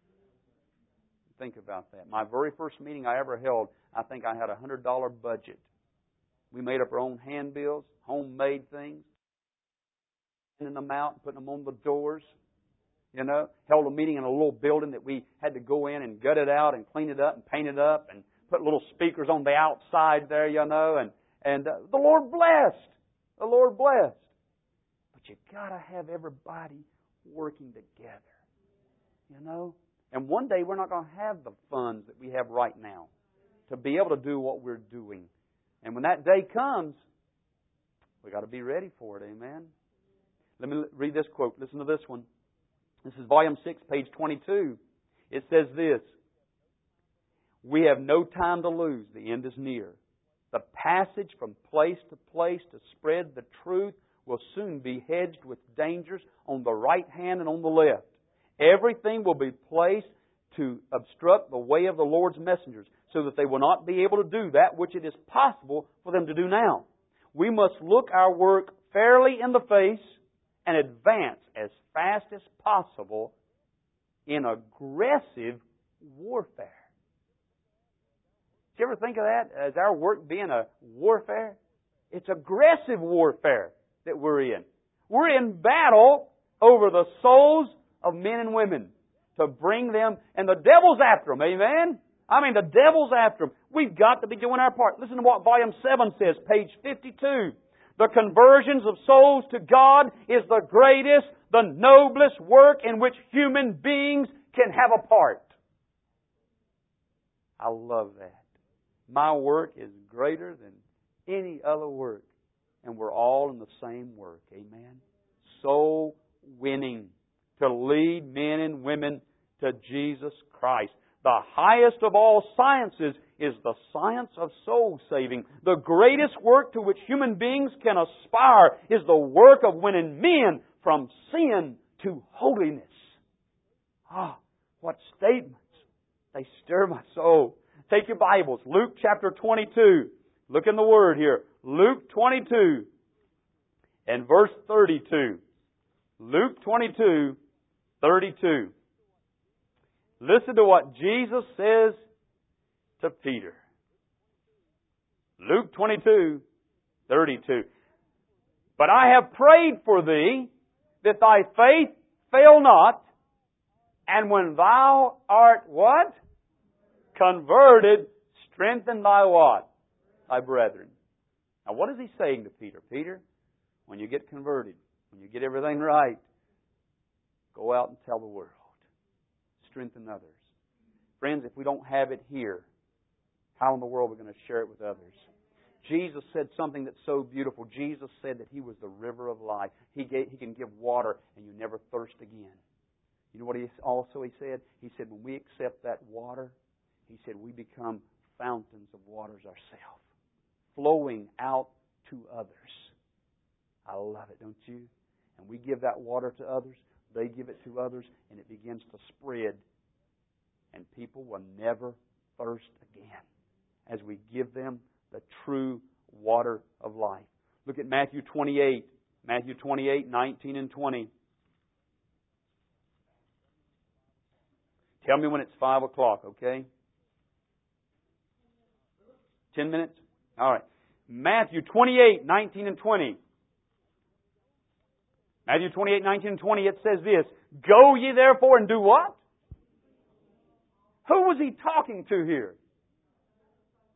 Think about that. My very first meeting I ever held, I think I had a one hundred dollars budget. We made up our own handbills, homemade things, sending them out and putting them on the doors. You know, held a meeting in a little building that we had to go in and gut it out and clean it up and paint it up and put little speakers on the outside there, you know, and, and uh, the Lord blessed. The Lord blessed. But you got to have everybody working together, you know. And one day we're not going to have the funds that we have right now to be able to do what we're doing. And when that day comes, we've got to be ready for it. Amen. Let me read this quote. Listen to this one. This is volume six, page twenty-two. It says this: "We have no time to lose. The end is near. The passage from place to place to spread the truth will soon be hedged with dangers on the right hand and on the left. Everything will be placed to obstruct the way of the Lord's messengers, so that they will not be able to do that which it is possible for them to do now. We must look our work fairly in the face and advance as fast as possible in aggressive warfare." Did you ever think of that as our work being a warfare? It's aggressive warfare that we're in. We're in battle over the souls of men and women to bring them, and the devil's after them, amen? I mean, the devil's after them. We've got to be doing our part. Listen to what volume seven says, page fifty-two. "The conversions of souls to God is the greatest, the noblest work in which human beings can have a part." I love that. My work is greater than any other work. And we're all in the same work. Amen? Soul winning. To lead men and women to Jesus Christ. The highest of all sciences is the science of soul saving. The greatest work to which human beings can aspire is the work of winning men from sin to holiness. Ah, what statements. They stir my soul. Take your Bibles. Luke chapter twenty-two. Look in the Word here. Luke twenty-two and verse thirty-two. Luke twenty-two, thirty-two. Listen to what Jesus says to Peter. Luke twenty-two, thirty-two. "But I have prayed for thee, that thy faith fail not, and when thou art" what? "Converted, strengthen thy what? Thy brethren." Now what is He saying to Peter? Peter, when you get converted, when you get everything right, go out and tell the world. Strengthen others. Friends, if we don't have it here, how in the world are we going to share it with others? Jesus said something that's so beautiful. Jesus said that He was the river of life. He gave, He can give water and you never thirst again. You know what He also He said? He said when we accept that water, He said we become fountains of waters ourselves, flowing out to others. I love it, don't you? And we give that water to others, they give it to others, and it begins to spread. And people will never thirst again as we give them the true water of life. Look at Matthew twenty-eight. Matthew twenty-eight, nineteen and twenty. Tell me when it's five o'clock, okay? Ten minutes? All right. Matthew twenty-eight, nineteen and twenty. Matthew twenty-eight, nineteen and twenty, it says this: "Go ye therefore and do what?" Who was He talking to here?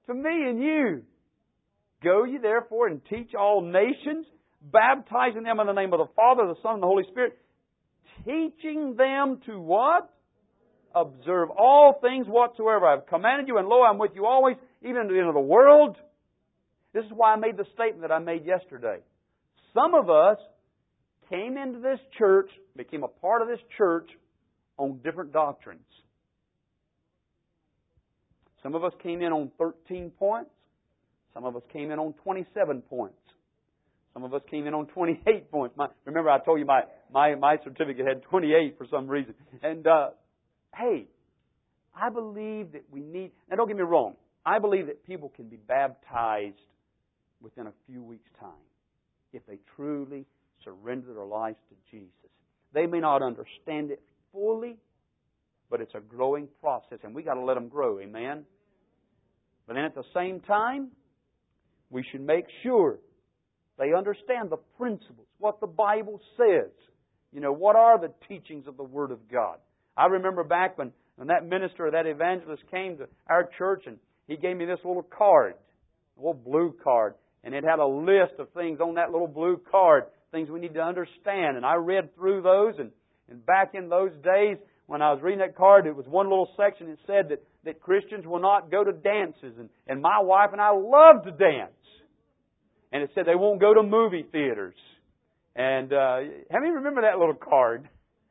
to me and you. Go ye therefore and teach all nations, baptizing them in the name of the Father, the Son, and the Holy Spirit, teaching them to what? Observe all things whatsoever I have commanded you, and lo, I'm with you always, even to the end of the world. This is why I made the statement that I made yesterday. Some of us came into this church, became a part of this church on different doctrines. Some of us came in on thirteen points. Some of us came in on twenty-seven points. Some of us came in on twenty-eight points. My, remember I told you my, my, my certificate had twenty-eight for some reason. And, uh, hey, I believe that we need, now don't get me wrong, I believe that people can be baptized within a few weeks' time if they truly surrender their lives to Jesus. They may not understand it fully, but it's a growing process, and we got to let them grow, amen? But then at the same time, we should make sure they understand the principles, what the Bible says. You know, what are the teachings of the Word of God? I remember back when, when that minister or that evangelist came to our church, and he gave me this little card, a little blue card, and it had a list of things on that little blue card, things we need to understand. And I read through those, and, and back in those days, when I was reading that card, it was one little section that said that, that Christians will not go to dances. And, and my wife and I love to dance. And it said they won't go to movie theaters. And uh, how many remember that little card?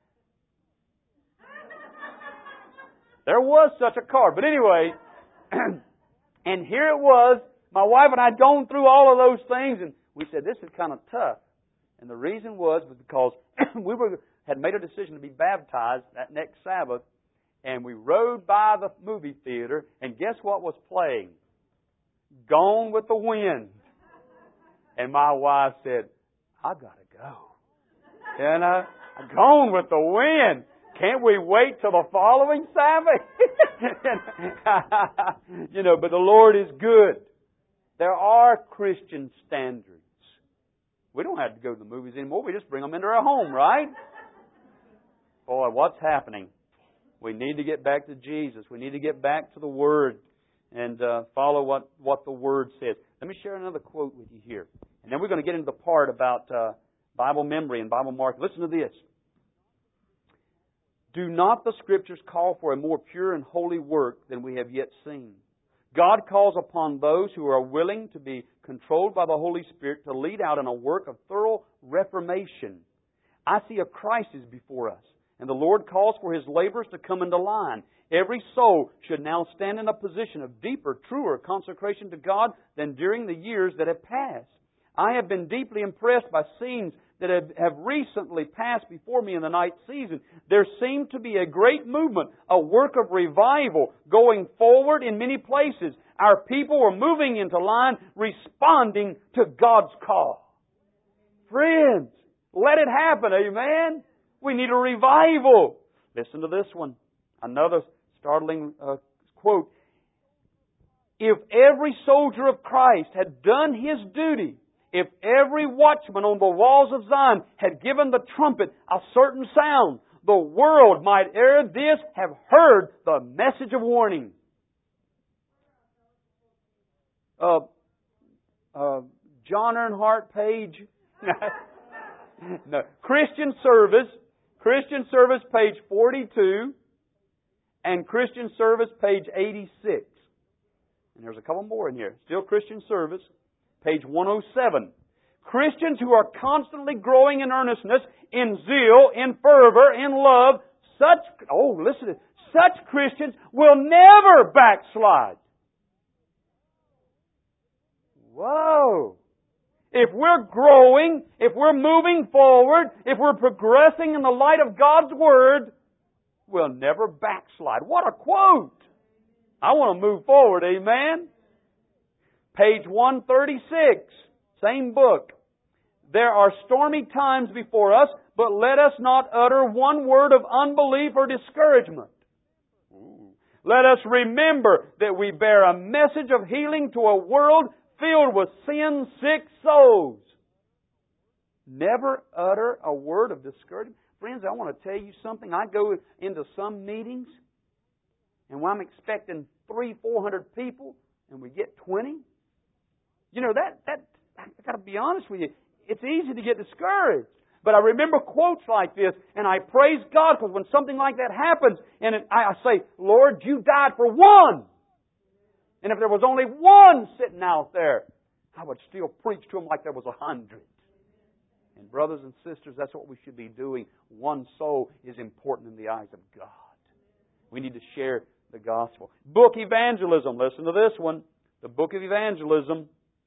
There was such a card. But anyway, and here it was. My wife and I had gone through all of those things, and we said, this is kind of tough. And the reason was, was because we were had made a decision to be baptized that next Sabbath, and we rode by the movie theater, and guess what was playing? Gone with the Wind. And my wife said, I got to go. And uh, Gone with the Wind. Can't we wait till the following Sabbath? You know, but the Lord is good. There are Christian standards. We don't have to go to the movies anymore. We just bring them into our home, right? Boy, what's happening? We need to get back to Jesus. We need to get back to the Word and uh, follow what, what the Word says. Let me share another quote with you here. And then we're going to get into the part about uh, Bible memory and Bible marking. Listen to this. Do not the Scriptures call for a more pure and holy work than we have yet seen? God calls upon those who are willing to be controlled by the Holy Spirit to lead out in a work of thorough reformation. I see a crisis before us, and the Lord calls for His laborers to come into line. Every soul should now stand in a position of deeper, truer consecration to God than during the years that have passed. I have been deeply impressed by scenes that have, have recently passed before me in the night season. There seemed to be a great movement, a work of revival going forward in many places. Our people were moving into line, responding to God's call. Friends, let it happen, amen? We need a revival. Listen to this one. Another startling uh, quote. If every soldier of Christ had done his duty, if every watchman on the walls of Zion had given the trumpet a certain sound, the world might ere this have heard the message of warning. Uh, uh, John Earnhardt page. No. Christian Service. Christian Service page forty-two. And Christian Service page eighty-six. And there's a couple more in here. Still Christian Service. Page one oh seven. Christians who are constantly growing in earnestness, in zeal, in fervor, in love, such, oh, listen to this, such Christians will never backslide. Whoa! If we're growing, if we're moving forward, if we're progressing in the light of God's Word, we'll never backslide. What a quote! I want to move forward, amen? Page one thirty-six, same book. There are stormy times before us, but let us not utter one word of unbelief or discouragement. Ooh. Let us remember that we bear a message of healing to a world filled with sin-sick souls. Never utter a word of discouragement. Friends, I want to tell you something. I go into some meetings, and when I'm expecting three, four hundred people, and we get twenty? You know, that, that I've got to be honest with you, it's easy to get discouraged. But I remember quotes like this, and I praise God because when something like that happens, and it, I say, Lord, You died for one. And if there was only one sitting out there, I would still preach to them like there was a hundred. And brothers and sisters, that's what we should be doing. One soul is important in the eyes of God. We need to share the gospel. Book evangelism. Listen to this one. The book of evangelism.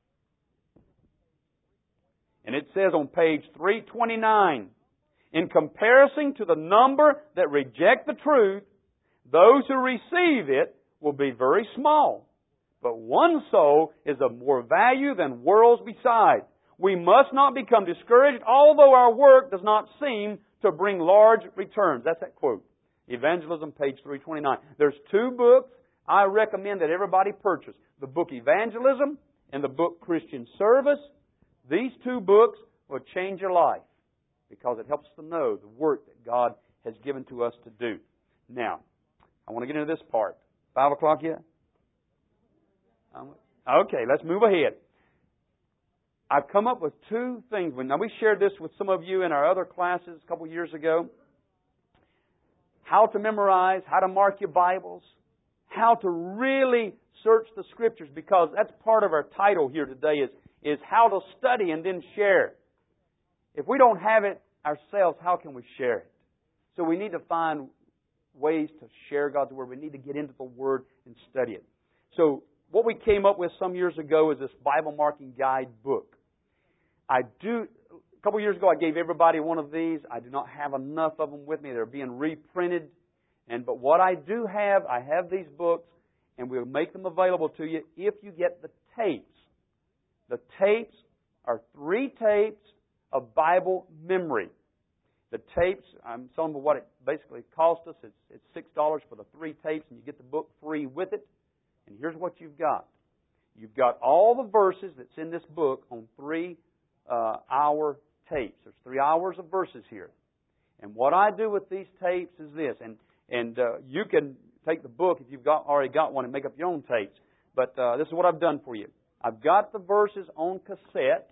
And it says on page three twenty-nine, in comparison to the number that reject the truth, those who receive it will be very small. But one soul is of more value than worlds beside. We must not become discouraged, although our work does not seem to bring large returns. That's that quote. Evangelism, page three twenty-nine. There's two books I recommend that everybody purchase. The book Evangelism and the book Christian Service. These two books will change your life because it helps to know the work that God has given to us to do. Now, I want to get into this part. Five o'clock yet? Okay, let's move ahead. I've come up with two things. Now, we shared this with some of you in our other classes a couple years ago. How to memorize, how to mark your Bibles, how to really search the Scriptures, because that's part of our title here today is, is how to study and then share. If we don't have it ourselves, how can we share it? So we need to find ways to share God's Word. We need to get into the Word and study it. So what we came up with some years ago is this Bible marking guide book. I do, a couple years ago I gave everybody one of these. I do not have enough of them with me. They're being reprinted. And but what I do have, I have these books, and we'll make them available to you if you get the tapes. The tapes are three tapes of Bible memory. The tapes, I'm telling you what it basically cost us. It's, it's six dollars for the three tapes, and you get the book free with it. And here's what you've got. You've got all the verses that's in this book on three uh, hour tapes. There's three hours of verses here. And what I do with these tapes is this. And and uh, you can take the book if you've got already got one and make up your own tapes. But uh, this is what I've done for you. I've got the verses on cassette.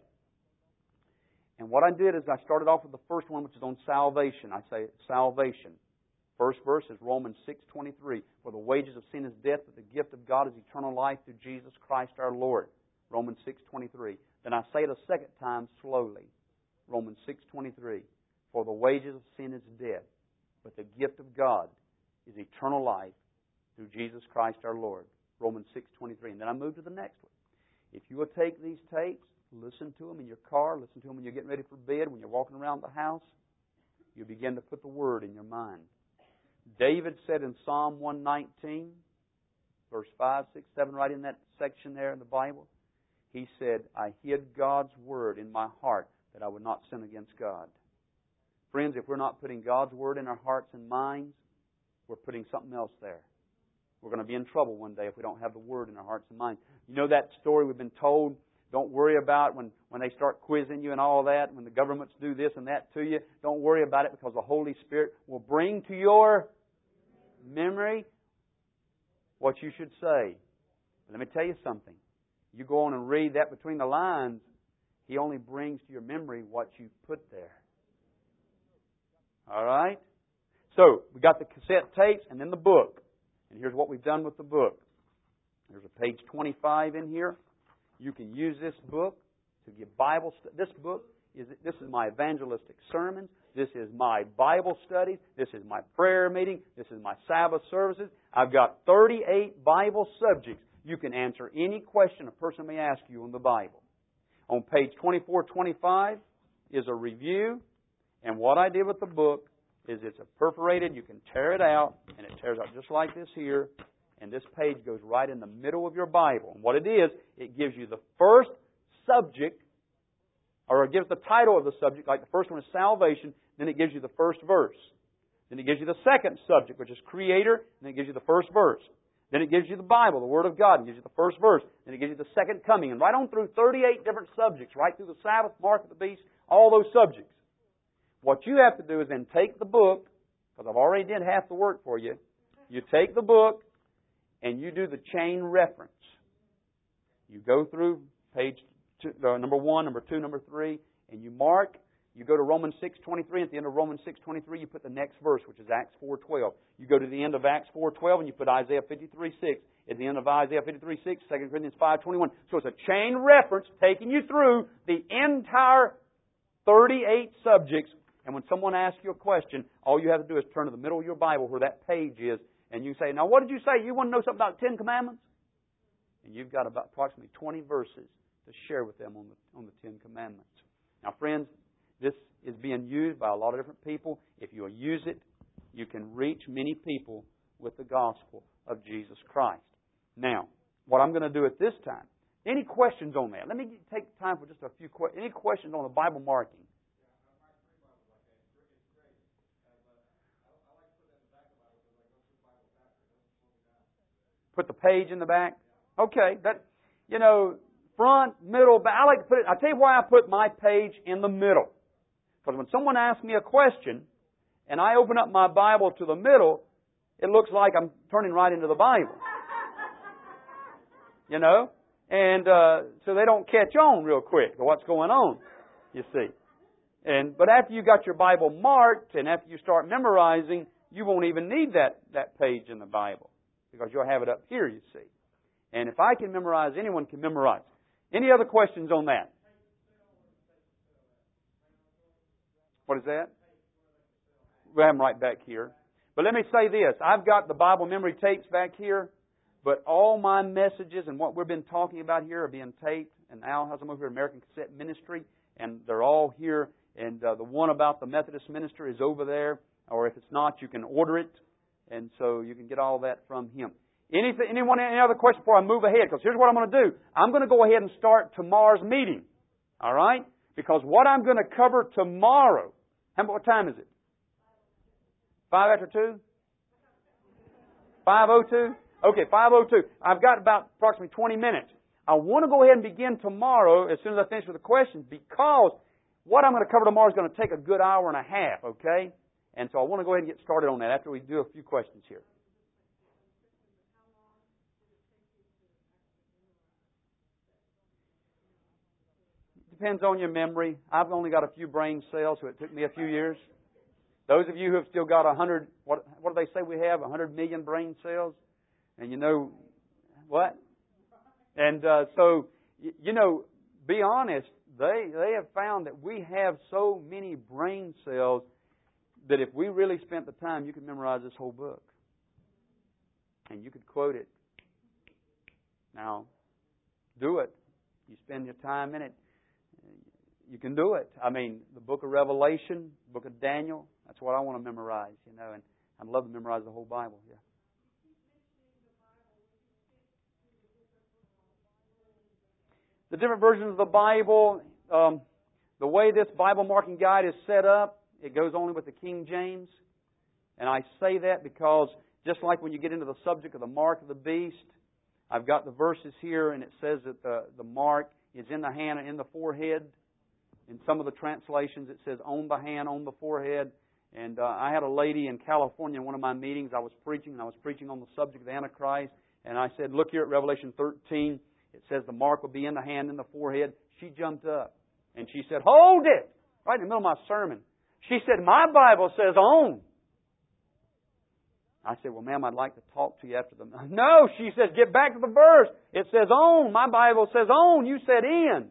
And what I did is I started off with the first one, which is on salvation. I say salvation. First verse is Romans six twenty-three. For the wages of sin is death, but the gift of God is eternal life through Jesus Christ our Lord. Romans six twenty-three. Then I say it a second time slowly. Romans six twenty-three. For the wages of sin is death, but the gift of God is eternal life through Jesus Christ our Lord. Romans six twenty-three. And then I move to the next one. If you will take these tapes, listen to them in your car, listen to them when you're getting ready for bed, when you're walking around the house, you begin to put the Word in your mind. David said in Psalm one nineteen, verse five, six, seven, right in that section there in the Bible, he said, I hid God's Word in my heart that I would not sin against God. Friends, if we're not putting God's Word in our hearts and minds, we're putting something else there. We're going to be in trouble one day if we don't have the Word in our hearts and minds. You know that story we've been told? Don't worry about when, when they start quizzing you and all that, when the governments do this and that to you. Don't worry about it because the Holy Spirit will bring to your memory what you should say. But let me tell you something. You go on and read that between the lines, He only brings to your memory what you put there. All right? So, we got the cassette tapes and then the book. And here's what we've done with the book. There's a page twenty-five in here. You can use this book to give Bible study. This book is this is my evangelistic sermons. This is my Bible studies. This is my prayer meeting. This is my Sabbath services. I've got thirty-eight Bible subjects. You can answer any question a person may ask you on the Bible. On page twenty-four twenty-five is a review. And what I did with the book is it's a perforated. You can tear it out, and it tears out just like this here. And this page goes right in the middle of your Bible. And what it is, it gives you the first subject, or it gives the title of the subject, like the first one is salvation, then it gives you the first verse. Then it gives you the second subject, which is Creator, and then it gives you the first verse. Then it gives you the Bible, the Word of God, and gives you the first verse. Then it gives you the second coming. And right on through thirty-eight different subjects, right through the Sabbath, mark of the beast, all those subjects. What you have to do is then take the book, because I've already did half the work for you. You take the book, and you do the chain reference. You go through page two, uh, number one, number two, number three, and you mark. You go to Romans six twenty-three. At the end of Romans six twenty-three, you put the next verse, which is Acts four twelve. You go to the end of Acts four twelve, and you put Isaiah fifty-three six. At the end of Isaiah fifty-three six, Second Corinthians five twenty-one. So it's a chain reference taking you through the entire thirty-eight subjects. And when someone asks you a question, all you have to do is turn to the middle of your Bible where that page is, and you say, now what did you say? You want to know something about the Ten Commandments? And you've got about approximately twenty verses to share with them on the, on the Ten Commandments. Now, friends, this is being used by a lot of different people. If you'll use it, you can reach many people with the gospel of Jesus Christ. Now, what I'm going to do at this time, any questions on that? Let me take time for just a few questions. Any questions on the Bible marking? Put the page in the back? Okay, that, you know, front, middle, back. I like to put it, I'll tell you why I put my page in the middle. Because when someone asks me a question, and I open up my Bible to the middle, it looks like I'm turning right into the Bible. You know? And uh, so they don't catch on real quick to what's going on, you see. And But after you got your Bible marked, and after you start memorizing, you won't even need that, that page in the Bible. Because you'll have it up here, you see. And if I can memorize, anyone can memorize. Any other questions on that? What is that? We have them right back here. But let me say this. I've got the Bible memory tapes back here, but all my messages and what we've been talking about here are being taped. And Al has them over here at American Cassette Ministry, and they're all here. And uh, the one about the Methodist minister is over there. Or if it's not, you can order it. And so you can get all that from him. Anything, anyone, any other questions before I move ahead? Because here's what I'm going to do. I'm going to go ahead and start tomorrow's meeting. All right? Because what I'm going to cover tomorrow, how, what time is it? Five after two? Five oh two? Okay, five oh two. I've got about approximately twenty minutes. I want to go ahead and begin tomorrow as soon as I finish with the questions, because what I'm going to cover tomorrow is going to take a good hour and a half, okay? And so I want to go ahead and get started on that after we do a few questions here. Depends on your memory. I've only got a few brain cells, so it took me a few years. Those of you who have still got a hundred, what, what do they say we have? A hundred million brain cells? And you know, what? And uh, so, you know, be honest, they, they have found that we have so many brain cells that if we really spent the time, you could memorize this whole book. And you could quote it. Now, do it. You spend your time in it. You can do it. I mean, the book of Revelation, the book of Daniel, that's what I want to memorize, you know, and I'd love to memorize the whole Bible. Yeah. The different versions of the Bible, um, the way this Bible marking guide is set up, it goes only with the King James. And I say that because just like when you get into the subject of the mark of the beast, I've got the verses here, and it says that the, the mark is in the hand and in the forehead. In some of the translations, it says on the hand, on the forehead. And uh, I had a lady in California in one of my meetings. I was preaching, and I was preaching on the subject of the Antichrist. And I said, look here at Revelation thirteen. It says the mark will be in the hand and the forehead. She jumped up, and she said, hold it! Right in the middle of my sermon. She said, my Bible says on. I said, well, ma'am, I'd like to talk to you after the... No, she says, get back to the verse. It says on. My Bible says on. You said in.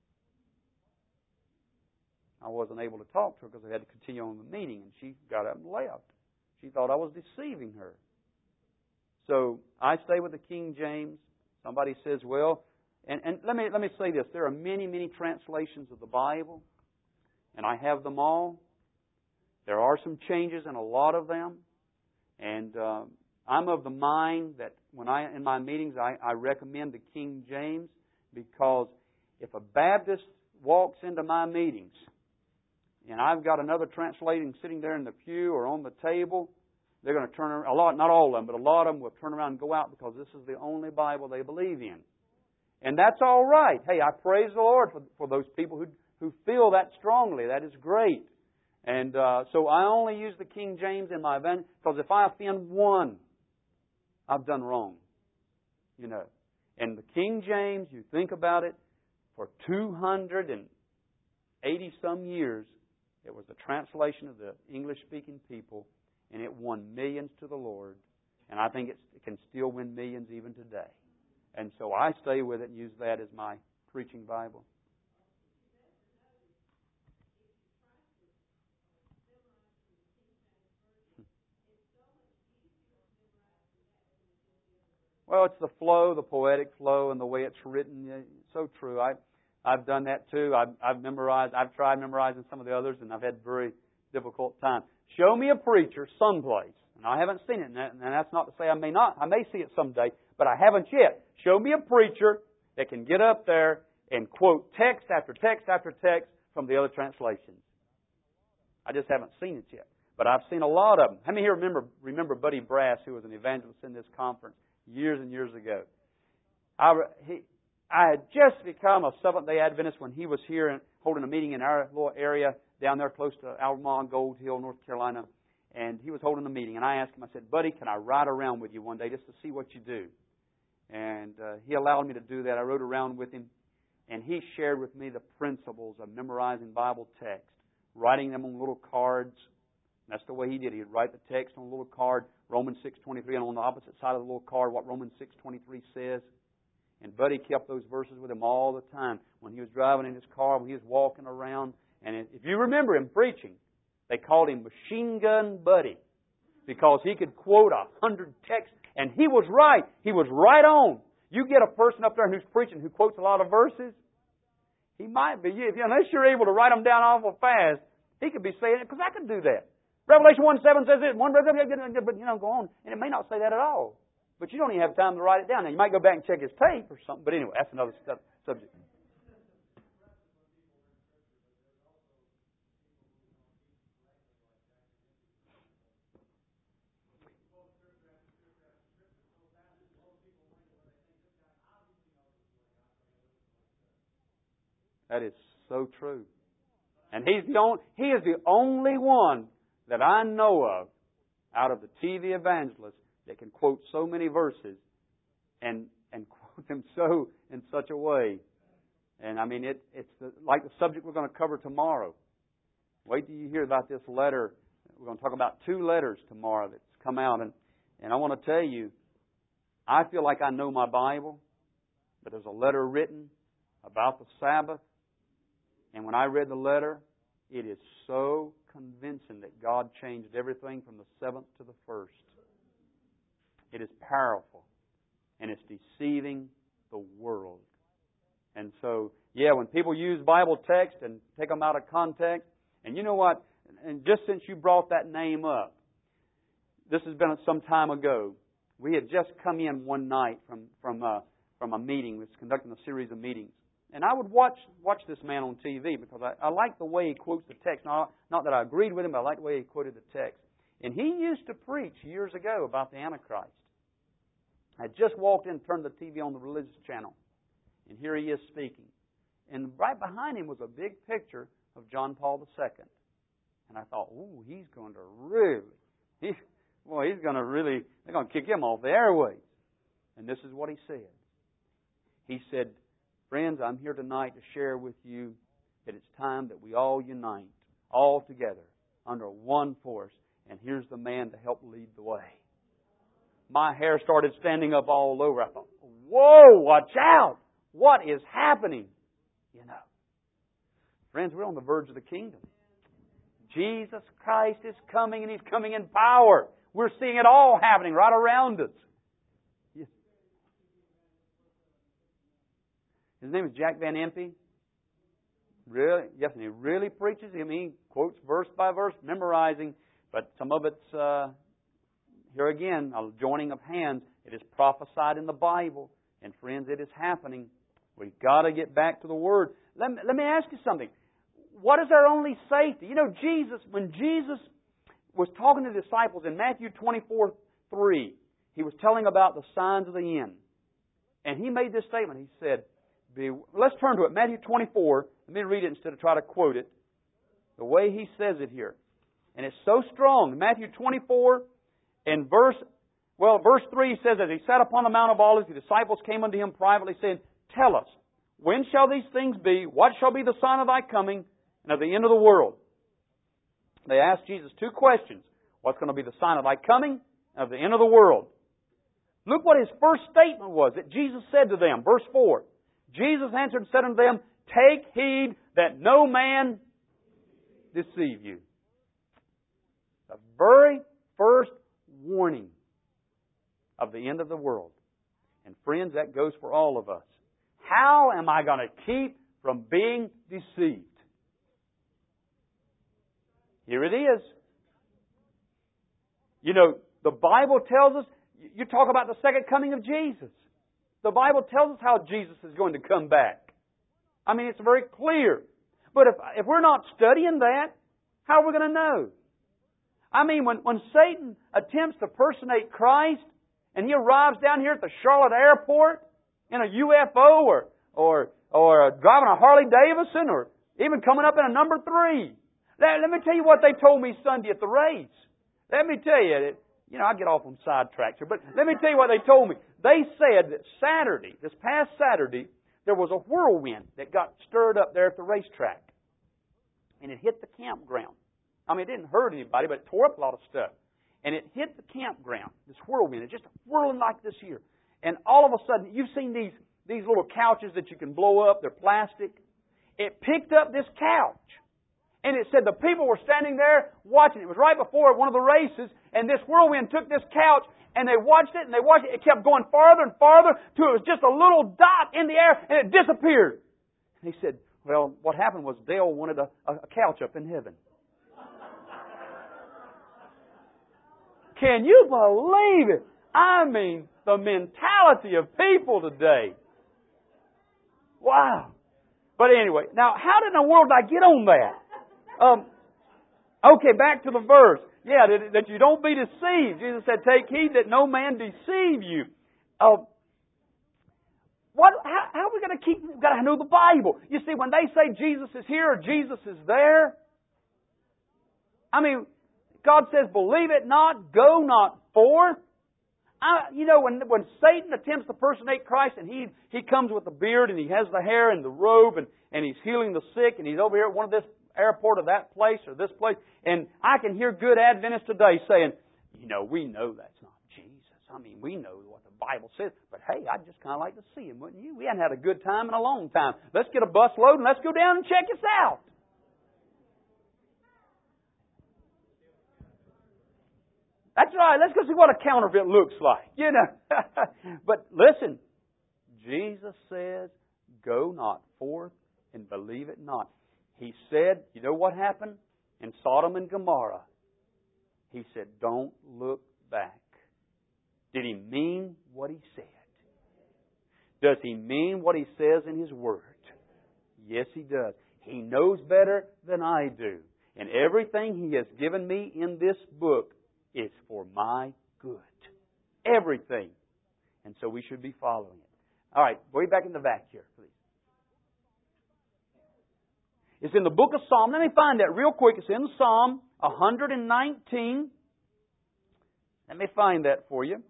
I wasn't able to talk to her because I had to continue on the meeting, and she got up and left. She thought I was deceiving her. So I stay with the King James. Somebody says, well, and, and let me let me say this. There are many, many translations of the Bible, and I have them all. There are some changes in a lot of them. And uh, I'm of the mind that when I, in my meetings, I, I recommend the King James, because if a Baptist walks into my meetings and I've got another translating sitting there in the pew or on the table, they're going to turn around. A lot, not all of them, but a lot of them will turn around and go out because this is the only Bible they believe in. And that's all right. Hey, I praise the Lord for, for those people who, who feel that strongly. That is great. And uh, so I only use the King James in my event, because if I offend one, I've done wrong. You know. And the King James, you think about it, for two hundred eighty some years, it was the translation of the English-speaking people, and it won millions to the Lord. And I think it's, it can still win millions even today. And so I stay with it and use that as my preaching Bible. Well, it's the flow, the poetic flow, and the way it's written. It's so true. I, I've done that too. I've, I've memorized. I've tried memorizing some of the others, and I've had very difficult time. Show me a preacher someplace, and I haven't seen it. And, that, and that's not to say I may not. I may see it someday, but I haven't yet. Show me a preacher that can get up there and quote text after text after text from the other translations. I just haven't seen it yet, but I've seen a lot of them. How many here remember remember Buddy Brass, who was an evangelist in this conference years and years ago? I, he, I had just become a Seventh-day Adventist when he was here and holding a meeting in our little area down there close to Albemarle, Gold Hill, North Carolina. And he was holding a meeting. And I asked him, I said, Buddy, can I ride around with you one day just to see what you do? And uh, he allowed me to do that. I rode around with him. And he shared with me the principles of memorizing Bible text, writing them on little cards. That's the way he did. He'd write the text on a little card, Romans six twenty-three, and on the opposite side of the little card, what Romans six twenty-three says. And Buddy kept those verses with him all the time. When he was driving in his car, when he was walking around. And if you remember him preaching, they called him Machine Gun Buddy because he could quote a hundred texts. And he was right. He was right on. You get a person up there who's preaching who quotes a lot of verses, he might be, unless you're able to write them down awful fast, he could be saying it, because I could do that. Revelation one seven says it, one, but you know, go on, and it may not say that at all. But you don't even have time to write it down. Now, you might go back and check his tape or something, but anyway, that's another subject. That is so true. And he's the only, he is the only one that I know of out of the T V evangelists that can quote so many verses and and quote them so in such a way. And I mean, it, it's the, like the subject we're going to cover tomorrow. Wait till you hear about this letter. We're going to talk about two letters tomorrow that's come out. And, and I want to tell you, I feel like I know my Bible, but there's a letter written about the Sabbath. And when I read the letter, it is so convincing that God changed everything from the seventh to the first. It is powerful. And it's deceiving the world. And so, yeah, when people use Bible text and take them out of context, and you know what? And just since you brought that name up, this has been some time ago. We had just come in one night from from a, from a meeting. We was conducting a series of meetings. And I would watch watch this man on T V because I, I like the way he quotes the text. Not, not that I agreed with him, but I like the way he quoted the text. And he used to preach years ago about the Antichrist. I just walked in and turned the T V on the religious channel. And here he is speaking. And right behind him was a big picture of John Paul the Second. And I thought, ooh, he's going to really, he's, boy, he's going to really, they're going to kick him off the airways. And this is what he said. He said, friends, I'm here tonight to share with you that it's time that we all unite, all together, under one force. And here's the man to help lead the way. My hair started standing up all over. I thought, whoa, watch out. What is happening? You know. Friends, we're on the verge of the kingdom. Jesus Christ is coming, and He's coming in power. We're seeing it all happening right around us. Yes. His name is Jack Van Impe. Really? Yes, and he really preaches. I mean, he quotes verse by verse, memorizing. But some of it's, uh, here again, a joining of hands. It is prophesied in the Bible. And friends, it is happening. We've got to get back to the Word. Let me, let me ask you something. What is our only safety? You know, Jesus, when Jesus was talking to the disciples in Matthew twenty-four three, He was telling about the signs of the end. And He made this statement. He said, Be, let's turn to it. Matthew twenty-four. Let me read it instead of try to quote it. The way He says it here. And it's so strong. Matthew twenty-four and verse Well, verse three says, as He sat upon the Mount of Olives, the disciples came unto Him privately, saying, Tell us, when shall these things be? What shall be the sign of Thy coming and of the end of the world? They asked Jesus two questions. What's going to be the sign of Thy coming and of the end of the world? Look what His first statement was that Jesus said to them. Verse four. Jesus answered and said unto them, Take heed that no man deceive you. The very first warning of the end of the world. And friends, that goes for all of us. How am I going to keep from being deceived? Here it is. You know, the Bible tells us, you talk about the second coming of Jesus. The Bible tells us how Jesus is going to come back. I mean, it's very clear. But if, if we're not studying that, how are we going to know? I mean, when, when Satan attempts to personate Christ and he arrives down here at the Charlotte airport in a U F O or, or, or driving a Harley Davidson or even coming up in a number three. Let, let me tell you what they told me Sunday at the race. Let me tell you, it, you know, I get off on sidetracks here, but let me tell you what they told me. They said that Saturday, this past Saturday, there was a whirlwind that got stirred up there at the racetrack. And it hit the campground. I mean, it didn't hurt anybody, but it tore up a lot of stuff. And it hit the campground, this whirlwind. It's just whirling like this here. And all of a sudden, you've seen these, these little couches that you can blow up. They're plastic. It picked up this couch. And it said the people were standing there watching. It was right before one of the races. And this whirlwind took this couch and they watched it and they watched it. It kept going farther and farther till it was just a little dot in the air and it disappeared. And he said, well, what happened was Dale wanted a, a couch up in heaven. Can you believe it? I mean, the mentality of people today. Wow. But anyway, now how in the world did I get on that? Um, okay, back to the verse. Yeah, that, that you don't be deceived. Jesus said, take heed that no man deceive you. Uh, what? How, how are we going to keep? We've got to know the Bible. You see, when they say Jesus is here or Jesus is there, I mean, God says, believe it not, go not forth. I, you know, when when Satan attempts to personate Christ and he, he comes with the beard and he has the hair and the robe and, and he's healing the sick and he's over here at one of this airport or that place or this place, and I can hear good Adventists today saying, you know, we know that's not Jesus. I mean, we know what the Bible says, but hey, I'd just kind of like to see Him, wouldn't you? We hadn't had a good time in a long time. Let's get a bus load and let's go down and check this out. That's right. Let's go see what a counterfeit looks like, you know. But listen, Jesus says, go not forth and believe it not. He said, you know what happened in Sodom and Gomorrah? He said, don't look back. Did He mean what He said? Does He mean what He says in His Word? Yes, He does. He knows better than I do. And everything He has given me in this book is for my good. Everything. And so we should be following it. All right, way back in the back here, please. It's in the book of Psalm. Let me find that real quick. It's in Psalm one nineteen. Let me find that for you.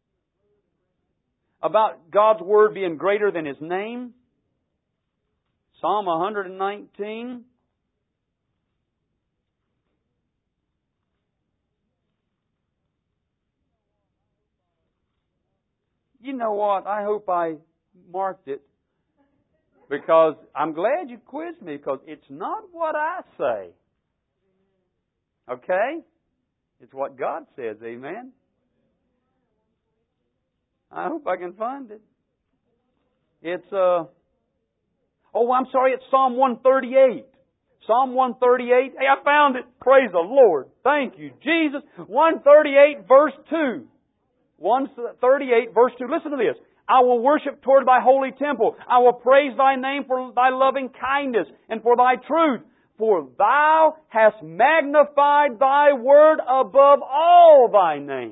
About God's Word being greater than His name. Psalm one nineteen. You know what? I hope I marked it. Because I'm glad you quizzed me, because it's not what I say. Okay? It's what God says. Amen? I hope I can find it. It's, uh, oh, I'm sorry, it's Psalm one thirty-eight. Psalm one thirty-eight. Hey, I found it. Praise the Lord. Thank you, Jesus. one thirty-eight, verse two. one thirty-eight, verse two. Listen to this. I will worship toward Thy holy temple. I will praise Thy name for Thy loving kindness and for Thy truth. For Thou hast magnified Thy word above all Thy name.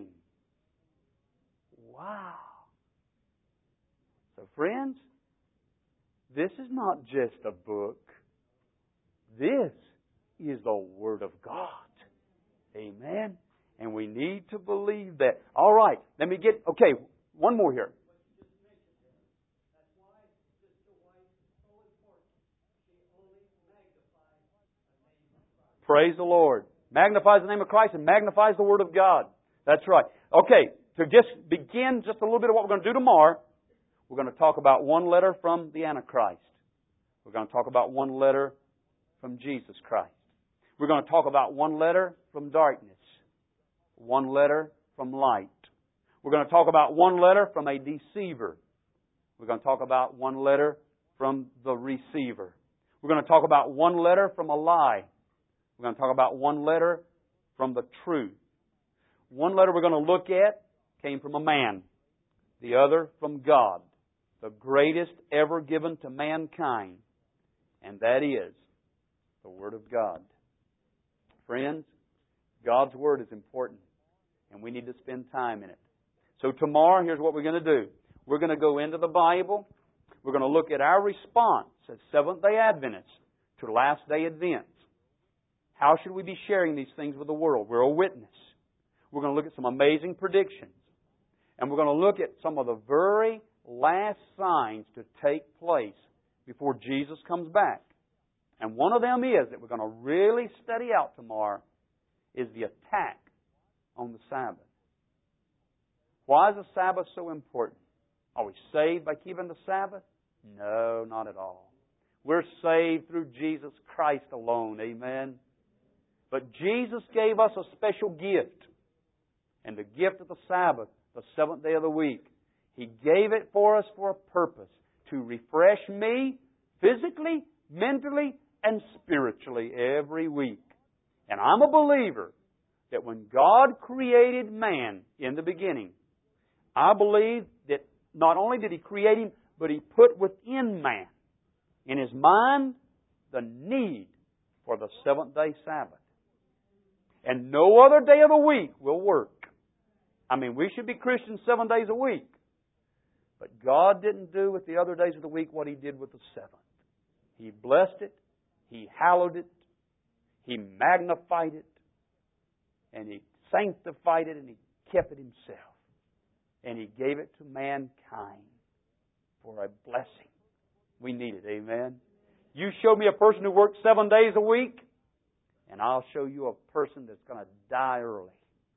Wow. So friends, this is not just a book. This is the Word of God. Amen. And we need to believe that. All right, let me get, okay, one more here. Praise the Lord. Magnifies the name of Christ and magnifies the Word of God. That's right. Okay, to just begin just a little bit of what we're going to do tomorrow, we're going to talk about one letter from the Antichrist. We're going to talk about one letter from Jesus Christ. We're going to talk about one letter from darkness. One letter from light. We're going to talk about one letter from a deceiver. We're going to talk about one letter from the receiver. We're going to talk about one letter from a lie. We're going to talk about one letter from the truth. One letter we're going to look at came from a man. The other from God. The greatest ever given to mankind. And that is the Word of God. Friends, God's Word is important. And we need to spend time in it. So tomorrow, here's what we're going to do. We're going to go into the Bible. We're going to look at our response as Seventh-day Adventists to last-day events. How should we be sharing these things with the world? We're a witness. We're going to look at some amazing predictions. And we're going to look at some of the very last signs to take place before Jesus comes back. And one of them is that we're going to really study out tomorrow is the attack on the Sabbath. Why is the Sabbath so important? Are we saved by keeping the Sabbath? No, not at all. We're saved through Jesus Christ alone. Amen. But Jesus gave us a special gift. And the gift of the Sabbath, the seventh day of the week, He gave it for us for a purpose. To refresh me physically, mentally, and spiritually every week. And I'm a believer that when God created man in the beginning, I believe that not only did He create him, but He put within man, in his mind, the need for the seventh day Sabbath. And no other day of the week will work. I mean, we should be Christians seven days a week. But God didn't do with the other days of the week what He did with the seventh. He blessed it. He hallowed it. He magnified it. And He sanctified it and He kept it Himself. And He gave it to mankind for a blessing. We need it. Amen. You show me a person who works seven days a week, and I'll show you a person that's going to die early.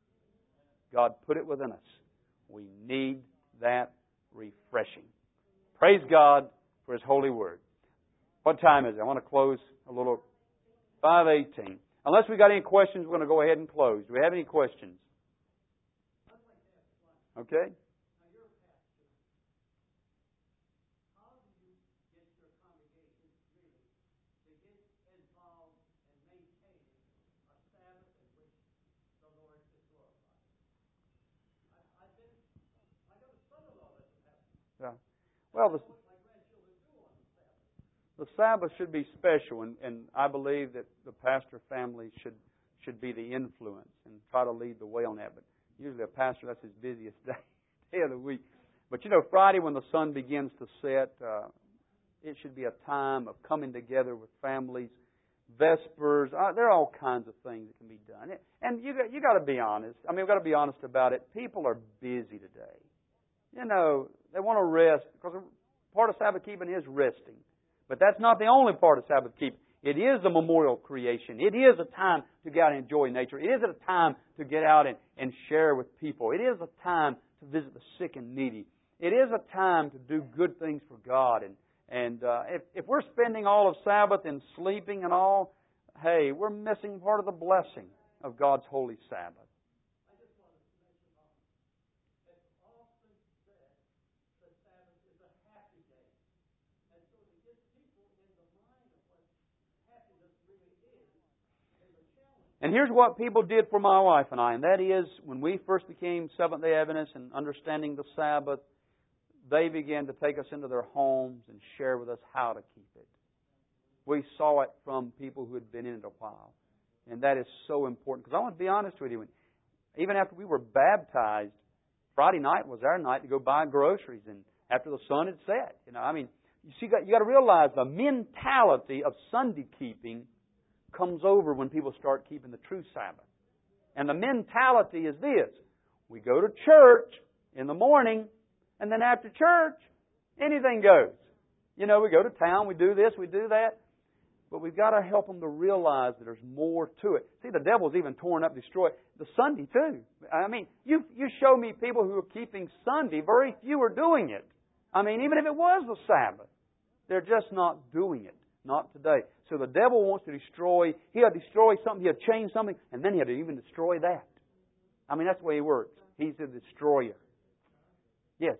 God put it within us. We need that refreshing. Praise God for His holy word. What time is it? I want to close a little. five eighteen. Unless we got any questions, we're going to go ahead and close. Do we have any questions? Okay. Yeah. Well, the, the Sabbath should be special, and, and I believe that the pastor family should should be the influence and try to lead the way on that. But usually a pastor, that's his busiest day, day of the week. But you know, Friday when the sun begins to set, uh, it should be a time of coming together with families. Vespers, uh, there are all kinds of things that can be done. And you got, you got to be honest. I mean, we've got to be honest about it. People are busy today. You know, they want to rest, because part of Sabbath keeping is resting. But that's not the only part of Sabbath keeping. It is a memorial creation. It is a time to get out and enjoy nature. It is a time to get out and, and share with people. It is a time to visit the sick and needy. It is a time to do good things for God. And, and uh, if, if we're spending all of Sabbath in sleeping and all, hey, we're missing part of the blessing of God's holy Sabbath. And here's what people did for my wife and I, and that is, when we first became Seventh-day Adventists and understanding the Sabbath, they began to take us into their homes and share with us how to keep it. We saw it from people who had been in it a while. And that is so important. Because I want to be honest with you, even after we were baptized, Friday night was our night to go buy groceries, and after the sun had set. You know, I mean, you see, you got to realize the mentality of Sunday keeping comes over when people start keeping the true Sabbath. And the mentality is this. We go to church in the morning, and then after church, anything goes. You know, we go to town, we do this, we do that. But we've got to help them to realize that there's more to it. See, the devil's even torn up, destroyed the Sunday too. I mean, you you show me people who are keeping Sunday, very few are doing it. I mean, even if it was the Sabbath, they're just not doing it. Not today. So the devil wants to destroy, he'll destroy something, he'll change something, and then he'll even destroy that. I mean, that's the way he works. He's a destroyer. Yes?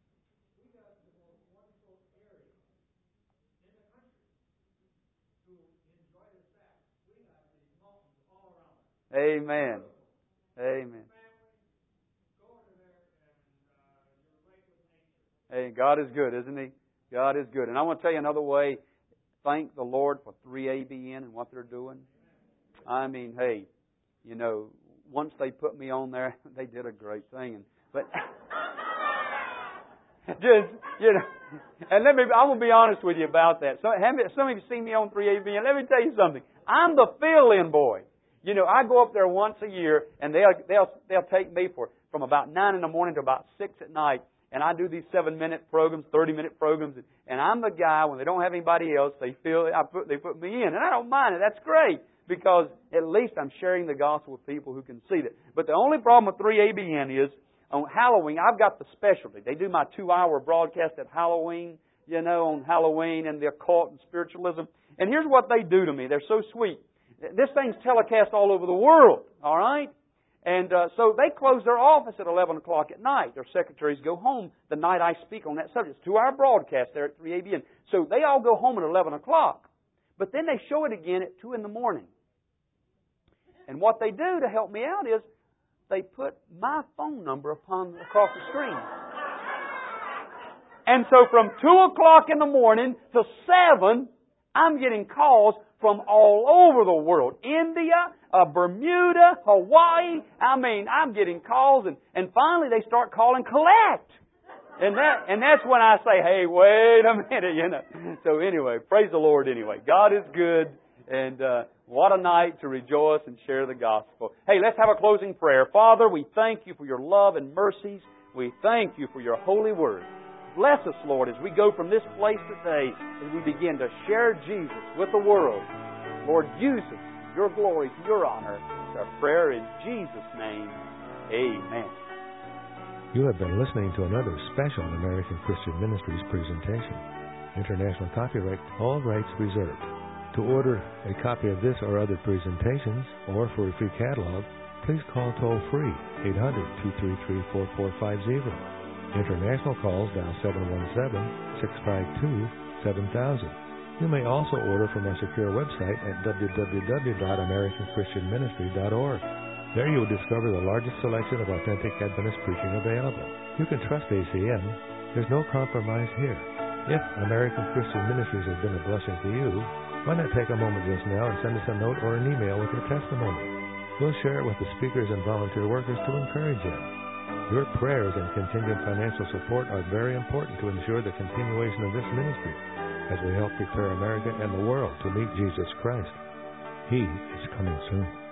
Amen. Amen. Hey, God is good, isn't He? God is good. And I want to tell you another way. Thank the Lord for three A B N and what they're doing. I mean, hey, you know, once they put me on there, they did a great thing. And, but just, you know, and let me, I'm going to be honest with you about that. So, some of you see me on three A B N. Let me tell you something. I'm the fill-in boy. You know, I go up there once a year, and they'll they'll they'll take me for from about nine in the morning to about six at night, and I do these seven-minute programs, thirty-minute programs, and, and I'm the guy when they don't have anybody else. They feel I put they put me in, and I don't mind it. That's great because at least I'm sharing the gospel with people who can see that. But the only problem with three A B N is on Halloween. I've got the specialty. They do my two-hour broadcast at Halloween, you know, on Halloween and the occult and spiritualism. And here's what they do to me. They're so sweet. This thing's telecast all over the world, all right? And uh, so they close their office at eleven o'clock at night. Their secretaries go home the night I speak on that subject. It's a two-hour broadcast there at three A B N. So they all go home at eleven o'clock. But then they show it again at two in the morning. And what they do to help me out is they put my phone number upon across the screen. And so from two o'clock in the morning to seven, I'm getting calls from all over the world. India, uh, Bermuda, Hawaii. I mean, I'm getting calls, and, and finally they start calling collect. And that and that's when I say, hey, wait a minute, you know. So anyway, praise the Lord anyway. God is good, and uh, what a night to rejoice and share the gospel. Hey, let's have a closing prayer. Father, we thank You for Your love and mercies. We thank You for Your holy word. Bless us, Lord, as we go from this place today, as we begin to share Jesus with the world. Lord, use us for Your glory, for Your honor. It's our prayer in Jesus' name. Amen. You have been listening to another special American Christian Ministries presentation. International copyright, all rights reserved. To order a copy of this or other presentations, or for a free catalog, please call toll-free eight hundred, two three three, four four five zero. International calls dial seven one seven, six five two, seven thousand. You may also order from our secure website at w w w dot american christian ministry dot org. There you will discover the largest selection of authentic Adventist preaching available. You can trust A C M. There's no compromise here. If American Christian Ministries has been a blessing to you, why not take a moment just now and send us a note or an email with your testimony? We'll share it with the speakers and volunteer workers to encourage you. Your prayers and continued financial support are very important to ensure the continuation of this ministry as we help prepare America and the world to meet Jesus Christ. He is coming soon.